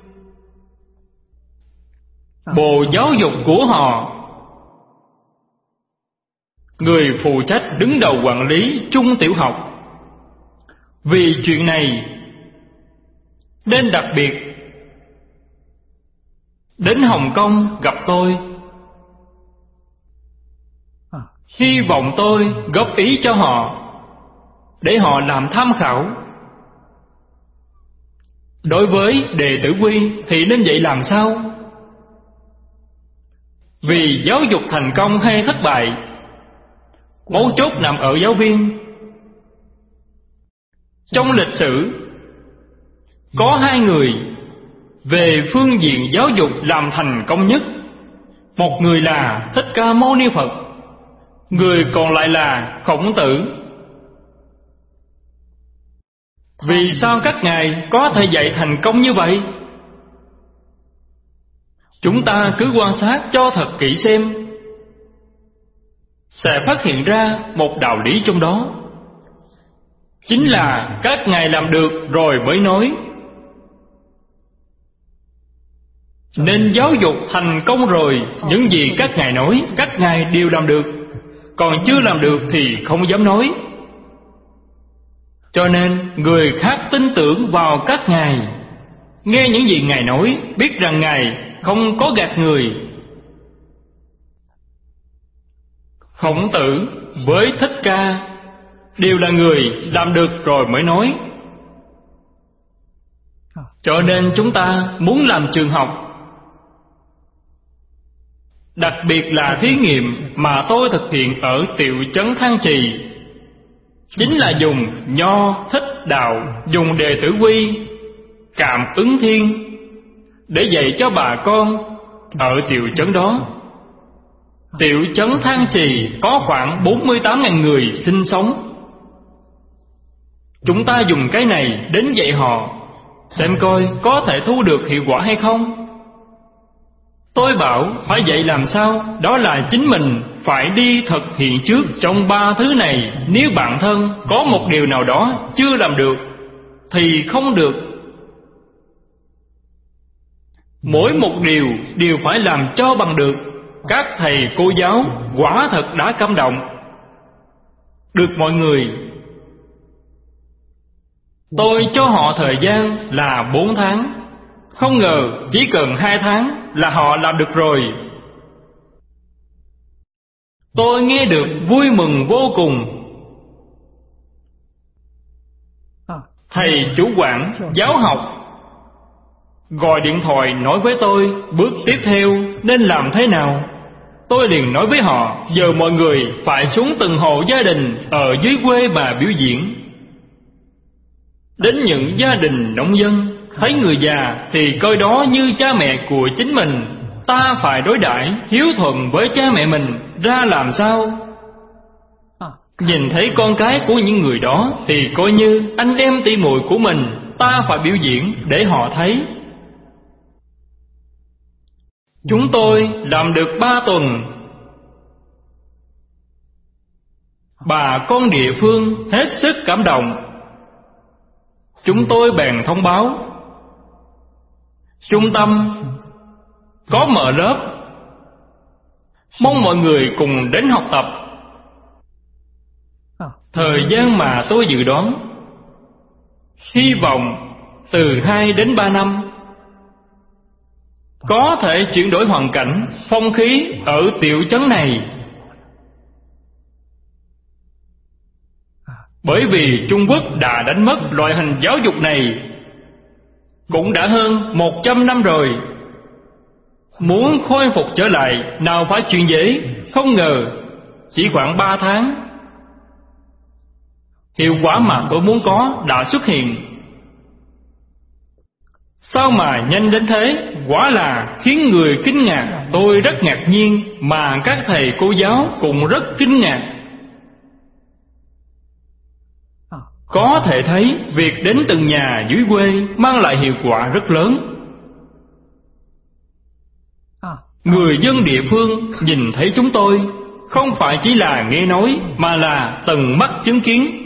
Bộ giáo dục của họ, người phụ trách đứng đầu quản lý trung tiểu học, vì chuyện này nên đặc biệt đến Hồng Kông gặp tôi. Hy vọng tôi góp ý cho họ để họ làm tham khảo. Đối với đệ tử quy thì nên dạy làm sao? Vì giáo dục thành công hay thất bại, mấu chốt nằm ở giáo viên. Trong lịch sử có hai người về phương diện giáo dục làm thành công nhất. Một người là Thích Ca Mâu Ni Phật, người còn lại là Khổng Tử. Vì sao các ngài có thể dạy thành công như vậy? Chúng ta cứ quan sát cho thật kỹ xem, sẽ phát hiện ra một đạo lý trong đó. Chính là các ngài làm được rồi mới nói. Nên giáo dục thành công rồi, những gì các ngài nói, các ngài đều làm được. Còn chưa làm được thì không dám nói. Cho nên người khác tin tưởng vào các ngài, nghe những gì ngài nói, biết rằng ngài không có gạt người. Khổng Tử với Thích Ca đều là người làm được rồi mới nói. Cho nên chúng ta muốn làm trường học, đặc biệt là thí nghiệm mà tôi thực hiện ở Tiểu Trấn Thang Trì, chính là dùng Nho, Thích, Đạo, dùng đệ tử quy, Cảm Ứng Thiên để dạy cho bà con ở tiểu trấn đó. Tiểu trấn Thang Trì có khoảng bốn mươi tám nghìn người sinh sống. Chúng ta dùng cái này đến dạy họ, xem coi có thể thu được hiệu quả hay không. Tôi bảo phải dạy làm sao, đó là chính mình phải đi thực hiện trước trong ba thứ này. Nếu bản thân có một điều nào đó chưa làm được thì không được. Mỗi một điều đều phải làm cho bằng được. Các thầy cô giáo quả thật đã cảm động được mọi người. Tôi cho họ thời gian là bốn tháng, không ngờ chỉ cần hai tháng là họ làm được rồi. Tôi nghe được vui mừng vô cùng. Thầy chủ quản giáo học gọi điện thoại nói với tôi bước tiếp theo nên làm thế nào. Tôi liền nói với họ, giờ mọi người phải xuống từng hộ gia đình ở dưới quê mà biểu diễn. Đến những gia đình nông dân, thấy người già thì coi đó như cha mẹ của chính mình. Ta phải đối đãi hiếu thuận với cha mẹ mình ra làm sao? Nhìn thấy con cái của những người đó thì coi như anh em tỷ muội của mình. Ta phải biểu diễn để họ thấy. Chúng tôi làm được ba tuần. Bà con địa phương hết sức cảm động. Chúng tôi bèn thông báo trung tâm có mở lớp, mong mọi người cùng đến học tập. Thời gian mà tôi dự đoán hy vọng từ hai đến ba năm có thể chuyển đổi hoàn cảnh, phong khí ở tiểu trấn này. Bởi vì Trung Quốc đã đánh mất loại hình giáo dục này cũng đã hơn một trăm năm rồi. Muốn khôi phục trở lại nào phải chuyện dễ. Không ngờ chỉ khoảng ba tháng, hiệu quả mà tôi muốn có đã xuất hiện. Sao mà nhanh đến thế? Quả là khiến người kinh ngạc. Tôi rất ngạc nhiên, mà các thầy cô giáo cũng rất kinh ngạc. Có thể thấy việc đến từng nhà dưới quê mang lại hiệu quả rất lớn. Người dân địa phương nhìn thấy chúng tôi không phải chỉ là nghe nói, mà là tận mắt chứng kiến.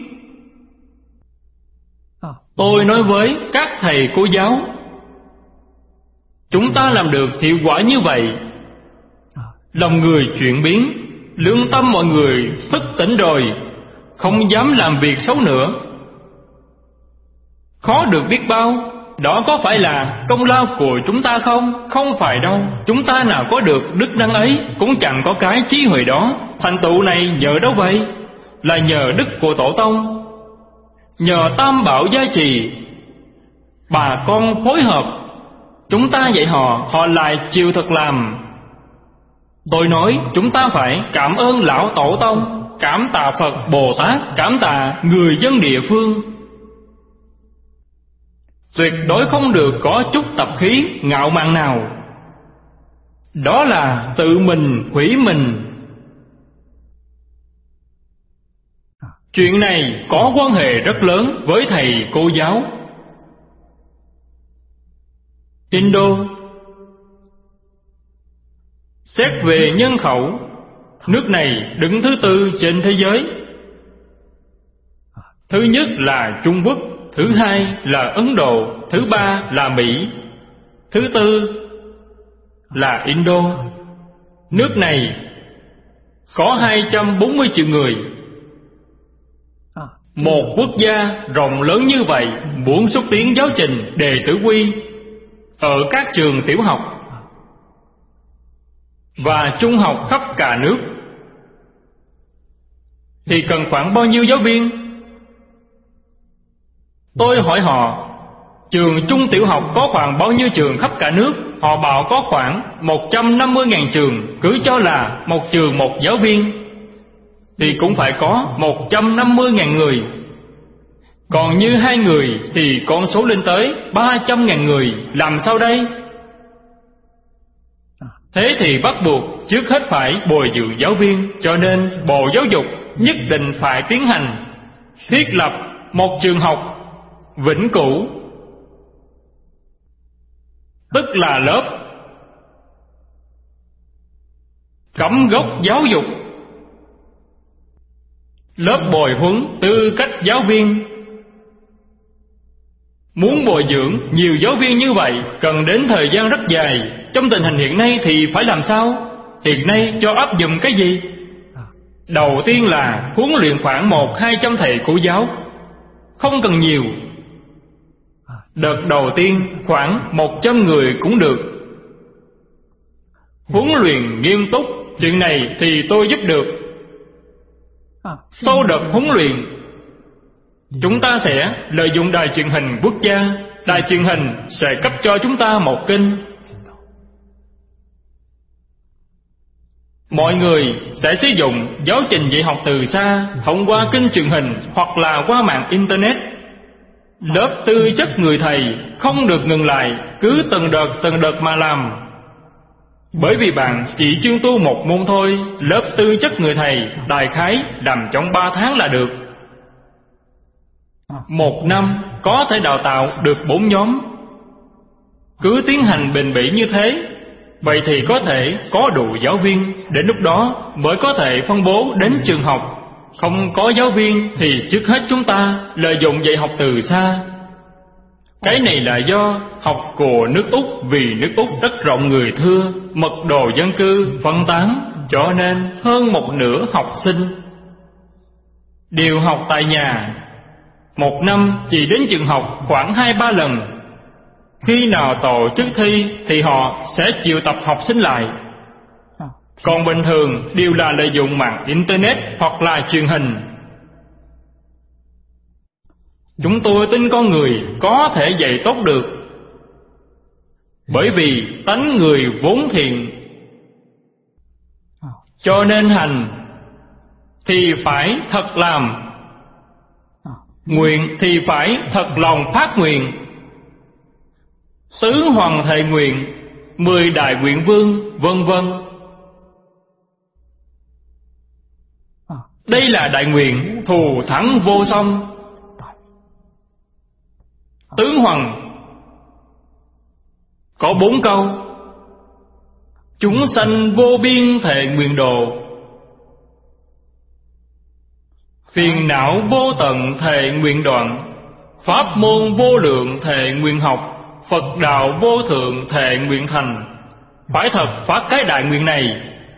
Tôi nói với các thầy cô giáo, chúng ta làm được hiệu quả như vậy, lòng người chuyển biến, lương tâm mọi người thức tỉnh rồi, không dám làm việc xấu nữa. Khó được biết bao. Đó có phải là công lao của chúng ta không? Không phải đâu. Chúng ta nào có được đức năng ấy, cũng chẳng có cái trí huệ đó. Thành tựu này nhờ đâu vậy? Là nhờ đức của tổ tông, nhờ tam bảo gia trì. Bà con phối hợp, chúng ta dạy họ, họ lại chịu thực làm. Tôi nói chúng ta phải cảm ơn lão tổ tông, cảm tạ Phật Bồ Tát, cảm tạ người dân địa phương. Tuyệt đối không được có chút tập khí ngạo mạn nào. Đó là tự mình hủy mình. Chuyện này có quan hệ rất lớn với thầy cô giáo. Indo, xét về nhân khẩu, nước này đứng thứ tư trên thế giới. Thứ nhất là Trung Quốc, thứ hai là Ấn Độ, thứ ba là Mỹ, thứ tư là Indo. Nước này có hai trăm bốn mươi triệu người. Một quốc gia rộng lớn như vậy muốn xúc tiến giáo trình Đệ Tử Quy ở các trường tiểu học và trung học khắp cả nước thì cần khoảng bao nhiêu giáo viên? Tôi hỏi họ, trường trung tiểu học có khoảng bao nhiêu trường khắp cả nước? Họ bảo có khoảng một trăm năm mươi nghìn trường. Cứ cho là một trường một giáo viên thì cũng phải có một trăm năm mươi nghìn người. Còn như hai người thì con số lên tới ba trăm nghìn người. Làm sao đây? Thế thì bắt buộc trước hết phải bồi dưỡng giáo viên. Cho nên Bộ Giáo dục nhất định phải tiến hành thiết lập một trường học vĩnh cửu, tức là lớp cắm gốc giáo dục, lớp bồi huấn tư cách giáo viên. Muốn bồi dưỡng nhiều giáo viên như vậy cần đến thời gian rất dài. Trong tình hình hiện nay thì phải làm sao? Hiện nay cho áp dụng cái gì? Đầu tiên là huấn luyện khoảng một hai trăm thầy cô giáo, không cần nhiều. Đợt đầu tiên khoảng một trăm người cũng được. Huấn luyện nghiêm túc, chuyện này thì tôi giúp được. Sau đợt huấn luyện, chúng ta sẽ lợi dụng đài truyền hình quốc gia. Đài truyền hình sẽ cấp cho chúng ta một kênh. Mọi người sẽ sử dụng giáo trình dạy học từ xa thông qua kênh truyền hình hoặc là qua mạng Internet. Lớp tư chất người thầy không được ngừng lại, cứ từng đợt từng đợt mà làm. Bởi vì bạn chỉ chuyên tu một môn thôi. Lớp tư chất người thầy đại khái làm trong ba tháng là được. Một năm có thể đào tạo được bốn nhóm. Cứ tiến hành bền bỉ như thế, vậy thì có thể có đủ giáo viên. Đến lúc đó mới có thể phân bố đến trường học. Không có giáo viên thì trước hết chúng ta lợi dụng dạy học từ xa. Cái này là do học của nước Úc, vì nước Úc rất rộng người thưa, mật độ dân cư phân tán, cho nên hơn một nửa học sinh đều học tại nhà. Một năm chỉ đến trường học khoảng hai ba lần. Khi nào tổ chức thi thì họ sẽ triệu tập học sinh lại. Còn bình thường đều là lợi dụng mạng Internet hoặc là truyền hình. Chúng tôi tin con người có thể dạy tốt được, bởi vì tánh người vốn thiện, cho nên hành thì phải thật làm, nguyện thì phải thật lòng phát nguyện. Tứ hoàng thệ nguyện, mười đại nguyện vương, vân vân. Đây là đại nguyện thù thắng vô song. Tứ hoàng có bốn câu: chúng sanh vô biên thệ nguyện độ, phiền não vô tận thệ nguyện đoạn, pháp môn vô lượng thệ nguyện học, Phật đạo vô thượng thệ nguyện thành. Phải thật phát cái đại nguyện này.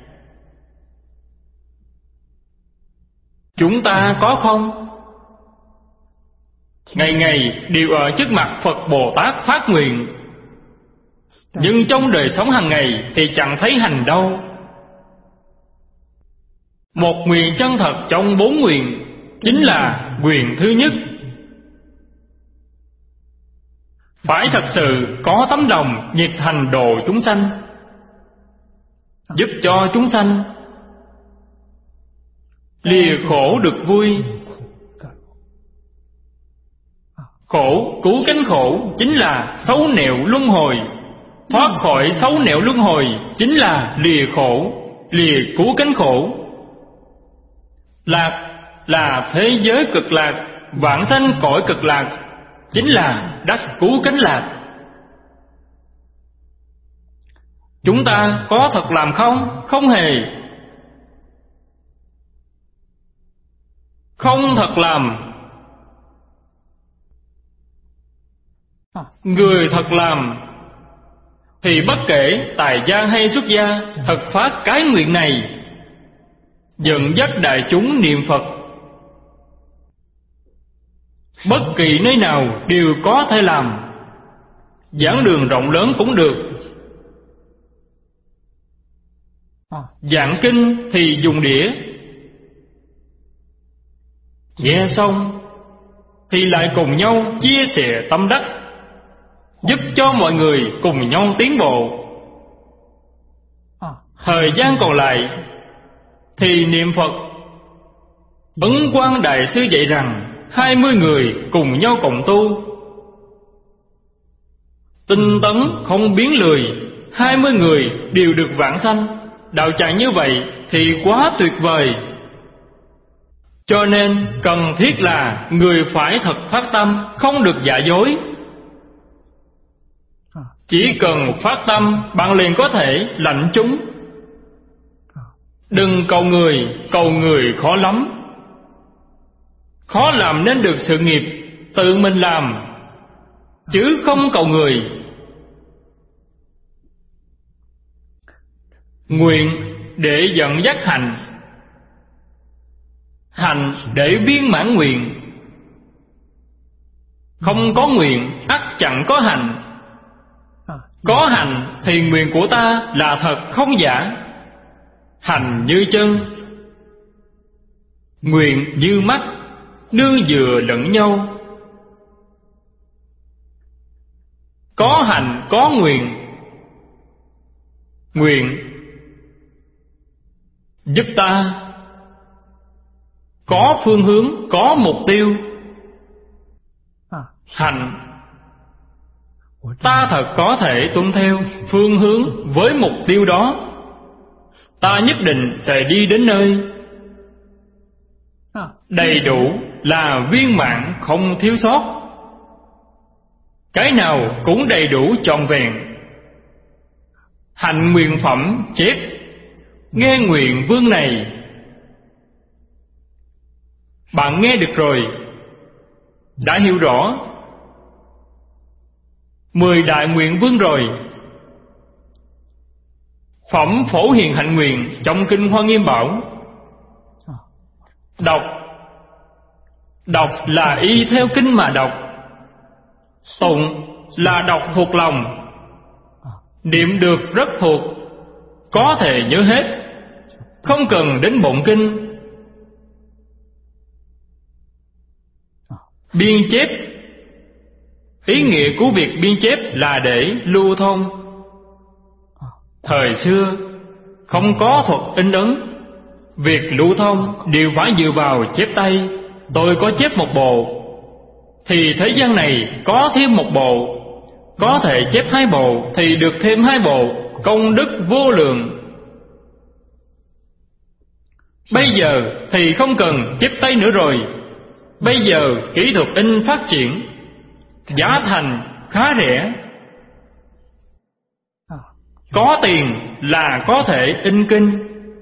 Chúng ta có không? Ngày ngày đều ở trước mặt Phật Bồ Tát phát nguyện, nhưng trong đời sống hàng ngày thì chẳng thấy hành đâu. Một nguyện chân thật trong bốn nguyện chính là nguyện thứ nhất. Phải thật sự có tấm lòng nhiệt thành độ chúng sanh, giúp cho chúng sanh lìa khổ được vui. Khổ cứu cánh khổ chính là xấu nẻo luân hồi. Thoát khỏi xấu nẻo luân hồi chính là lìa khổ, lìa cứu cánh khổ. Lạc là thế giới cực lạc, vãng sanh cõi cực lạc chính là đắc cứu cánh lạc. Chúng ta có thật làm không? Không hề. Không thật làm. Người thật làm thì bất kể tài gia hay xuất gia, thật phát cái nguyện này, dẫn dắt đại chúng niệm Phật, bất kỳ nơi nào đều có thể làm. Giảng đường rộng lớn cũng được, giảng kinh thì dùng đĩa, nghe xong thì lại cùng nhau chia sẻ tâm đắc, giúp cho mọi người cùng nhau tiến bộ. Thời gian còn lại thì niệm Phật. Ấn Quang Đại Sư dạy rằng hai mươi người cùng nhau cộng tu, tinh tấn không biến lười, hai mươi người đều được vãng sanh. Đạo tràng như vậy thì quá tuyệt vời. Cho nên cần thiết là người phải thật phát tâm, không được giả dối. Chỉ cần phát tâm, bạn liền có thể lãnh chúng. Đừng cầu người, cầu người khó lắm. Khó làm nên được sự nghiệp, tự mình làm, chứ không cầu người. Nguyện để dẫn dắt hành, hành để viên mãn nguyện. Không có nguyện ắt chẳng có hành. Có hành thì nguyện của ta là thật không giả. Hành như chân, nguyện như mắt, nương dựa lẫn nhau. Có hành có nguyện, nguyện giúp ta có phương hướng, có mục tiêu. Hành ta thật có thể tuân theo phương hướng với mục tiêu đó. Ta nhất định sẽ đi đến nơi đầy đủ, là viên mãn không thiếu sót. Cái nào cũng đầy đủ trọn vẹn. Hành nguyện phẩm chép: nghe nguyện vương này. Bạn nghe được rồi, đã hiểu rõ mười đại nguyện vương rồi. Phẩm Phổ Hiền Hạnh Nguyện trong kinh Hoa Nghiêm bảo: đọc, đọc là y theo kinh mà đọc. Tụng là đọc thuộc lòng, niệm được rất thuộc, có thể nhớ hết, không cần đến bộn kinh. Biên chép, ý nghĩa của việc biên chép là để lưu thông. Thời xưa không có thuật in ấn, Việc lưu thông đều phải dựa vào chép tay. Tôi có chép một bộ, thì thế gian này có thêm một bộ. Có thể chép hai bộ thì được thêm hai bộ, công đức vô lượng. Bây giờ thì không cần chép tay nữa rồi. Bây giờ kỹ thuật in phát triển, giá thành khá rẻ. Có tiền là có thể in kinh.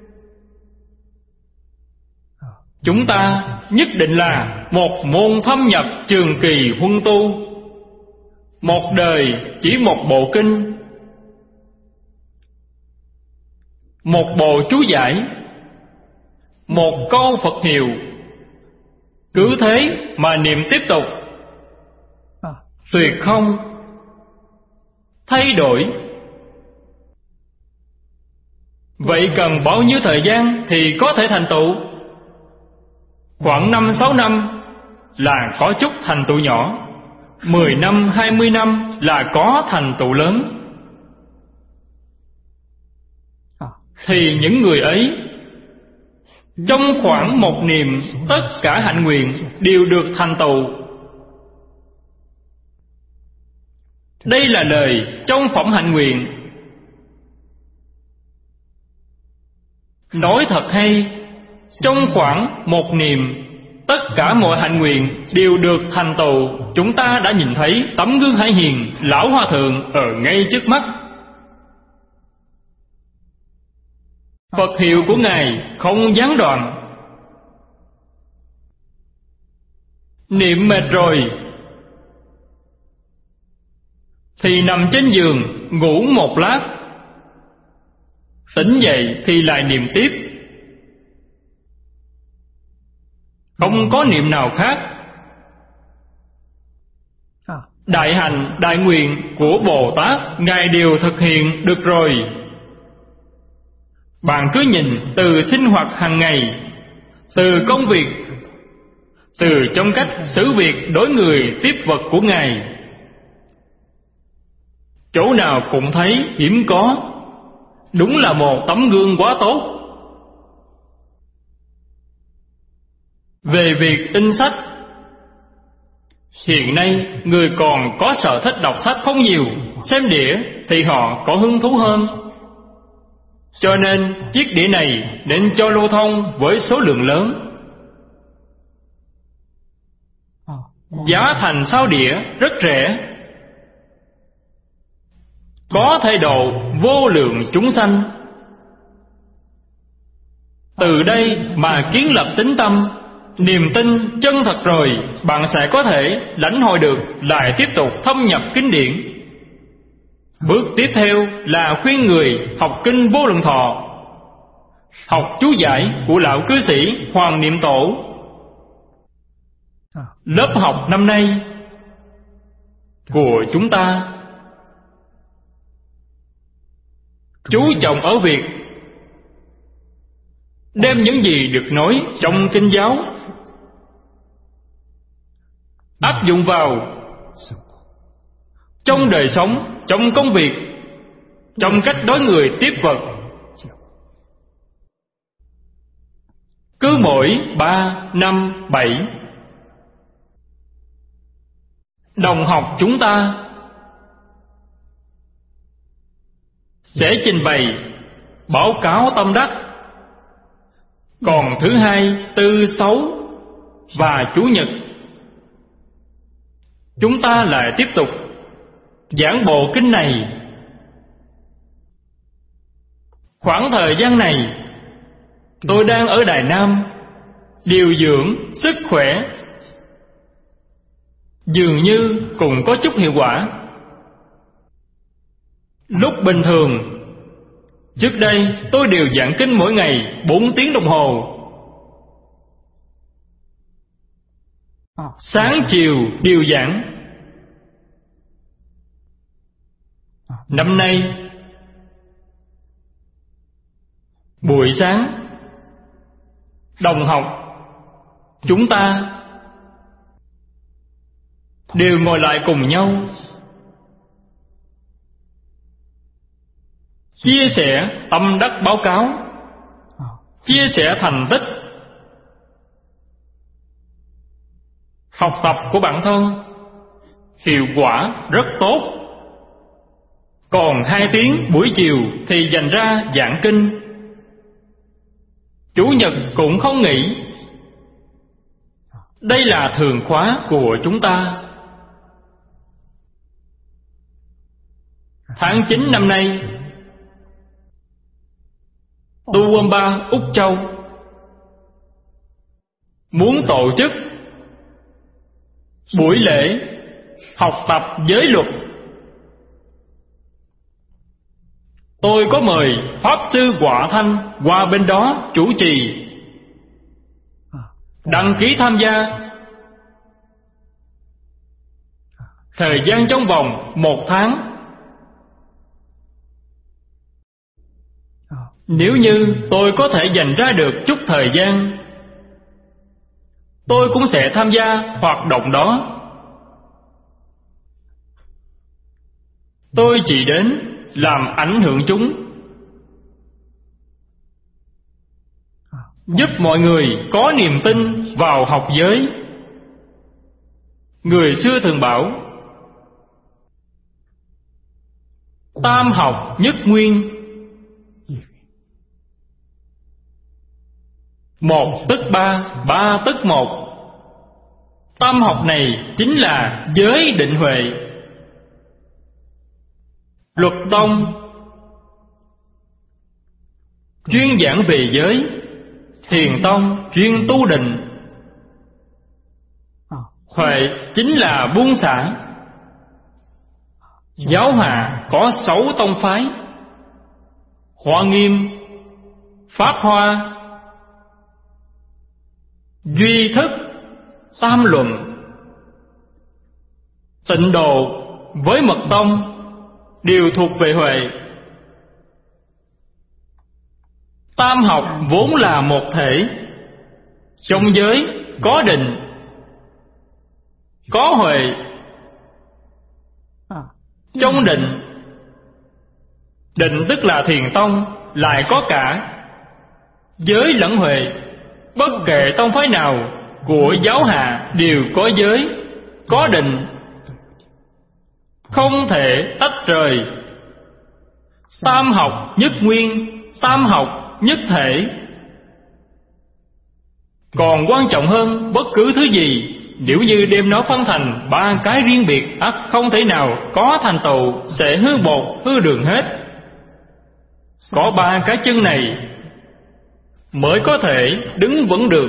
Chúng ta nhất định là một môn thâm nhập trường kỳ huân tu. Một đời chỉ một bộ kinh, một bộ chú giải, một câu Phật hiệu. Cứ thế mà niệm tiếp tục, tuyệt không thay đổi. Vậy cần bao nhiêu thời gian thì có thể thành tựu? Khoảng năm sáu năm là có chút thành tựu nhỏ, mười năm, hai mươi năm là có thành tựu lớn. Thì những người ấy trong khoảng một niệm, tất cả hạnh nguyện đều được thành tựu. Đây là lời trong phẩm hạnh nguyện. Nói thật hay, trong khoảng một niệm, tất cả mọi hạnh nguyện đều được thành tựu. Chúng ta đã nhìn thấy tấm gương Hải Hiền Lão Hòa Thượng ở ngay trước mắt. Phật hiệu của Ngài không gián đoạn. Niệm mệt rồi thì nằm trên giường ngủ một lát, tỉnh dậy thì lại niệm tiếp. Không có niệm nào khác. Đại hạnh, đại nguyện của Bồ Tát Ngài đều thực hiện được rồi. Bạn cứ nhìn từ sinh hoạt hàng ngày, từ công việc, từ trong cách xử việc đối người tiếp vật của Ngài, chỗ nào cũng thấy hiếm có. Đúng là một tấm gương quá tốt. Về việc in sách, hiện nay người còn có sở thích đọc sách không nhiều, xem đĩa thì họ có hứng thú hơn. Cho nên chiếc đĩa này nên cho lưu thông với số lượng lớn. Giá thành sao đĩa rất rẻ, có thể độ vô lượng chúng sanh. Từ đây mà kiến lập tín tâm, niềm tin chân thật rồi, bạn sẽ có thể lãnh hội được, lại tiếp tục thâm nhập kinh điển. Bước tiếp theo là khuyên người học kinh Vô Lượng Thọ, học chú giải của lão cư sĩ Hoàng Niệm Tổ. Lớp học năm nay của chúng ta chú trọng ở việc đem những gì được nói trong kinh giáo áp dụng vào trong đời sống, trong công việc, trong cách đối người tiếp vật. Cứ mỗi ba, năm, bảy, đồng học chúng ta sẽ trình bày báo cáo tâm đắc. Còn thứ hai, tư, sáu và chủ nhật, chúng ta lại tiếp tục giảng bộ kinh này. Khoảng thời gian này tôi đang ở Đài Nam điều dưỡng sức khỏe, dường như cũng có chút hiệu quả. Lúc bình thường, trước đây tôi đều giảng kinh mỗi ngày bốn tiếng đồng hồ, sáng chiều đều giảng. Năm nay buổi sáng, đồng học chúng ta đều ngồi lại cùng nhau chia sẻ tâm đắc báo cáo. chia sẻ thành tích, học tập của bản thân, hiệu quả rất tốt. Còn hai tiếng buổi chiều thì dành ra giảng kinh. Chủ nhật cũng không nghỉ. Đây là thường khóa của chúng ta. Tháng chín năm nay, Tuwamba Úc Châu muốn tổ chức buổi lễ học tập giới luật. Tôi có mời Pháp Sư Quả Thanh qua bên đó chủ trì. Đăng ký tham gia. Thời gian trong vòng một tháng. Nếu như tôi có thể dành ra được chút thời gian, tôi cũng sẽ tham gia hoạt động đó. Tôi chỉ đến làm ảnh hưởng chúng, giúp mọi người có niềm tin vào học giới. Người xưa thường bảo tam học nhất nguyên. Một tức ba, ba tức một. Tam học này chính là giới định huệ. Luật tông chuyên giảng về giới, Thiền tông chuyên tu định. Huệ chính là buông xả. Giáo Hạ có sáu tông phái: Hoa Nghiêm, Pháp Hoa, Duy Thức, Tam Luận. Tịnh Độ với Mật Tông đều thuộc về huệ. Tam học vốn là một thể. Trong giới có định, có huệ. Trong định, định tức là Thiền tông, lại có cả giới lẫn huệ. Bất kể tông phái nào của giáo Hạ đều có giới, có định, không thể tách rời. Tam học nhất nguyên, tam học nhất thể. Còn quan trọng hơn bất cứ thứ gì, nếu như đem nó phân thành ba cái riêng biệt, ắt không thể nào có thành tựu, sẽ hư bột hư đường hết. Có ba cái chân này mới có thể đứng vững được.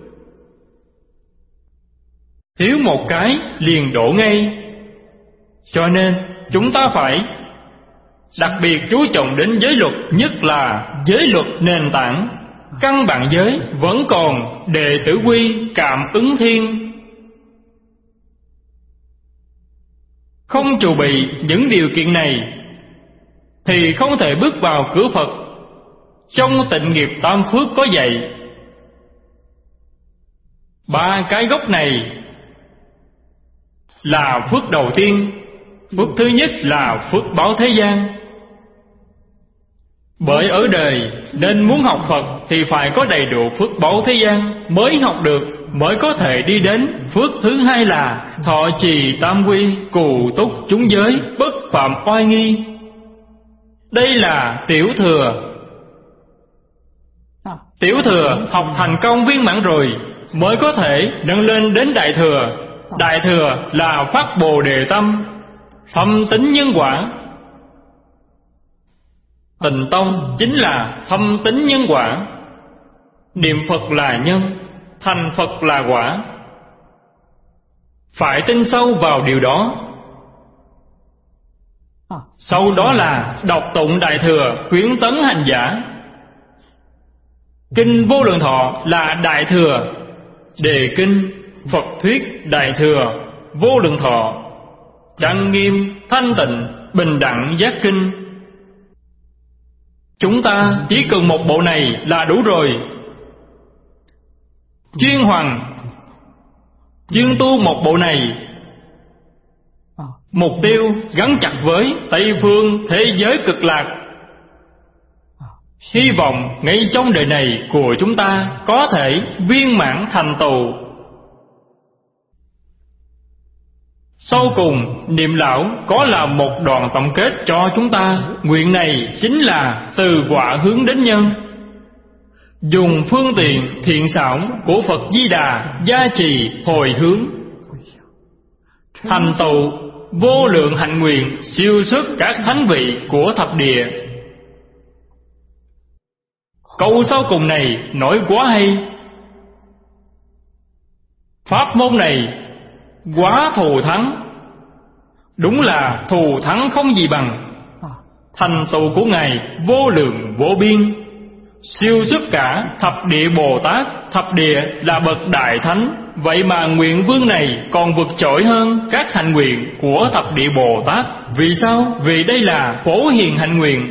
Thiếu một cái liền đổ ngay. Cho nên chúng ta phải đặc biệt chú trọng đến giới luật, nhất là giới luật nền tảng. Căn bản giới vẫn còn đệ tử quy, cảm ứng thiên. Không chuẩn bị những điều kiện này thì không thể bước vào cửa Phật. Trong Tịnh Nghiệp Tam Phước có dạy, ba cái gốc này là phước đầu tiên. Phước thứ nhất là phước báo thế gian. Bởi ở đời nên muốn học Phật thì phải có đầy đủ phước báo thế gian mới học được, mới có thể đi đến phước thứ hai là thọ trì tam quy, cù túc chúng giới, bất phạm oai nghi. Đây là tiểu thừa. Tiểu thừa học thành công viên mãn rồi mới có thể nâng lên đến đại thừa. Đại thừa là phát Bồ Đề tâm, thâm tín nhân quả. Tịnh tông chính là thâm tín nhân quả. Niệm Phật là nhân, thành Phật là quả. Phải tin sâu vào điều đó. Sau đó là đọc tụng đại thừa, khuyến tấn hành giả. Kinh Vô Lượng Thọ là đại thừa. Đề kinh Phật thuyết đại thừa Vô Lượng Thọ, trang nghiêm, thanh tịnh, bình đẳng giác kinh. Chúng ta chỉ cần một bộ này là đủ rồi. Chuyên hoàng chuyên tu một bộ này, mục tiêu gắn chặt với Tây phương thế giới cực lạc. Hy vọng ngay trong đời này của chúng ta có thể viên mãn thành tựu. Sau cùng, Niệm lão có làm một đoạn tổng kết cho chúng ta. Nguyện này chính là từ quả hướng đến nhân, dùng phương tiện thiện xảo của Phật Di Đà gia trì hồi hướng, thành tựu vô lượng hạnh nguyện siêu xuất các thánh vị của thập địa. Câu sau cùng này nói quá hay. Pháp môn này quá thù thắng, đúng là thù thắng không gì bằng. Thành tựu của Ngài vô lượng vô biên, siêu xuất cả thập địa Bồ Tát. Thập địa là bậc đại thánh, vậy mà nguyện vương này còn vượt trội hơn các hạnh nguyện của thập địa Bồ Tát. Vì sao? Vì đây là phổ hiền hạnh nguyện.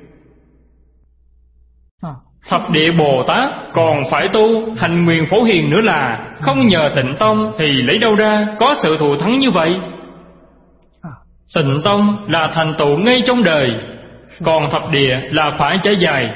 Thập địa Bồ Tát còn phải tu hành nguyện phổ hiền nữa, là không nhờ Tịnh Tông thì lấy đâu ra có sự thù thắng như vậy. Tịnh Tông là thành tựu ngay trong đời, còn thập địa là phải trải dài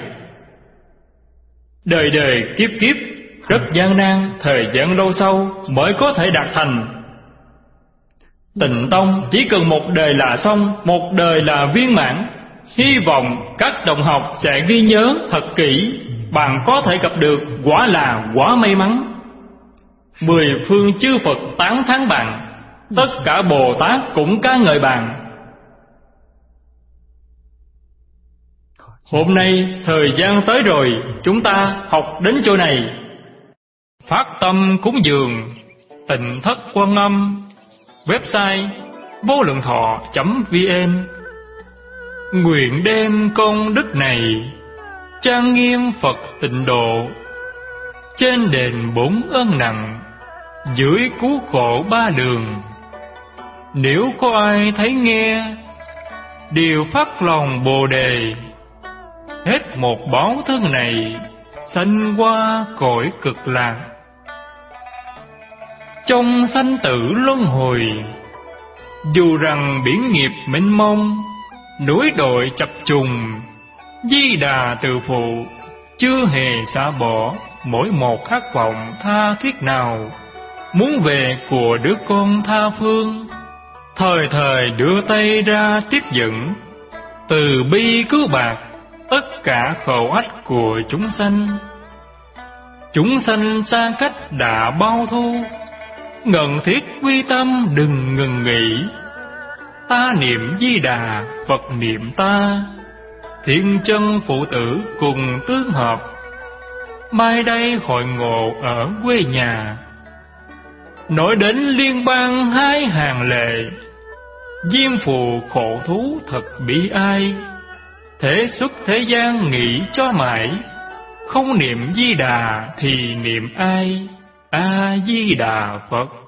đời đời kiếp kiếp, rất gian nan, thời gian lâu sau mới có thể đạt thành. Tịnh Tông chỉ cần một đời là xong, một đời là viên mãn. Hy vọng các đồng học sẽ ghi nhớ thật kỹ, bạn có thể gặp được, quả là quá may mắn. Mười phương chư Phật tán thán bạn, tất cả Bồ Tát cũng ca ngợi bạn. Hôm nay thời gian tới rồi, chúng ta học đến chỗ này. Phát tâm cúng dường Tịnh Thất Quan Âm. Website vô lượng thọ chấm vn. Nguyện đem công đức này trang nghiêm Phật tịnh độ, trên đền bốn ân nặng, dưới cứu khổ ba đường. Nếu có ai thấy nghe, đều phát lòng Bồ đề, hết một báo thân này, sanh qua cõi cực lạc. Trong sanh tử luân hồi, dù rằng biển nghiệp mênh mông, núi đồi chập trùng, Di Đà từ phụ chưa hề xả bỏ mỗi một khát vọng tha thiết nào, muốn về của đứa con tha phương, thời thời đưa tay ra tiếp dẫn, từ bi cứu bạc tất cả khổ ách của chúng sanh. Chúng sanh xa cách đã bao thu, ngần thiết quy tâm đừng ngừng nghỉ. Ta niệm Di Đà, Phật niệm ta, thiên chân phụ tử cùng tương hợp. Mai đây hội ngộ ở quê nhà, nói đến liên bang hai hàng lệ. Diêm phù khổ thú thật bi ai, thế xuất thế gian nghĩ cho mãi. Không niệm Di Đà thì niệm ai? A Di Đà Phật.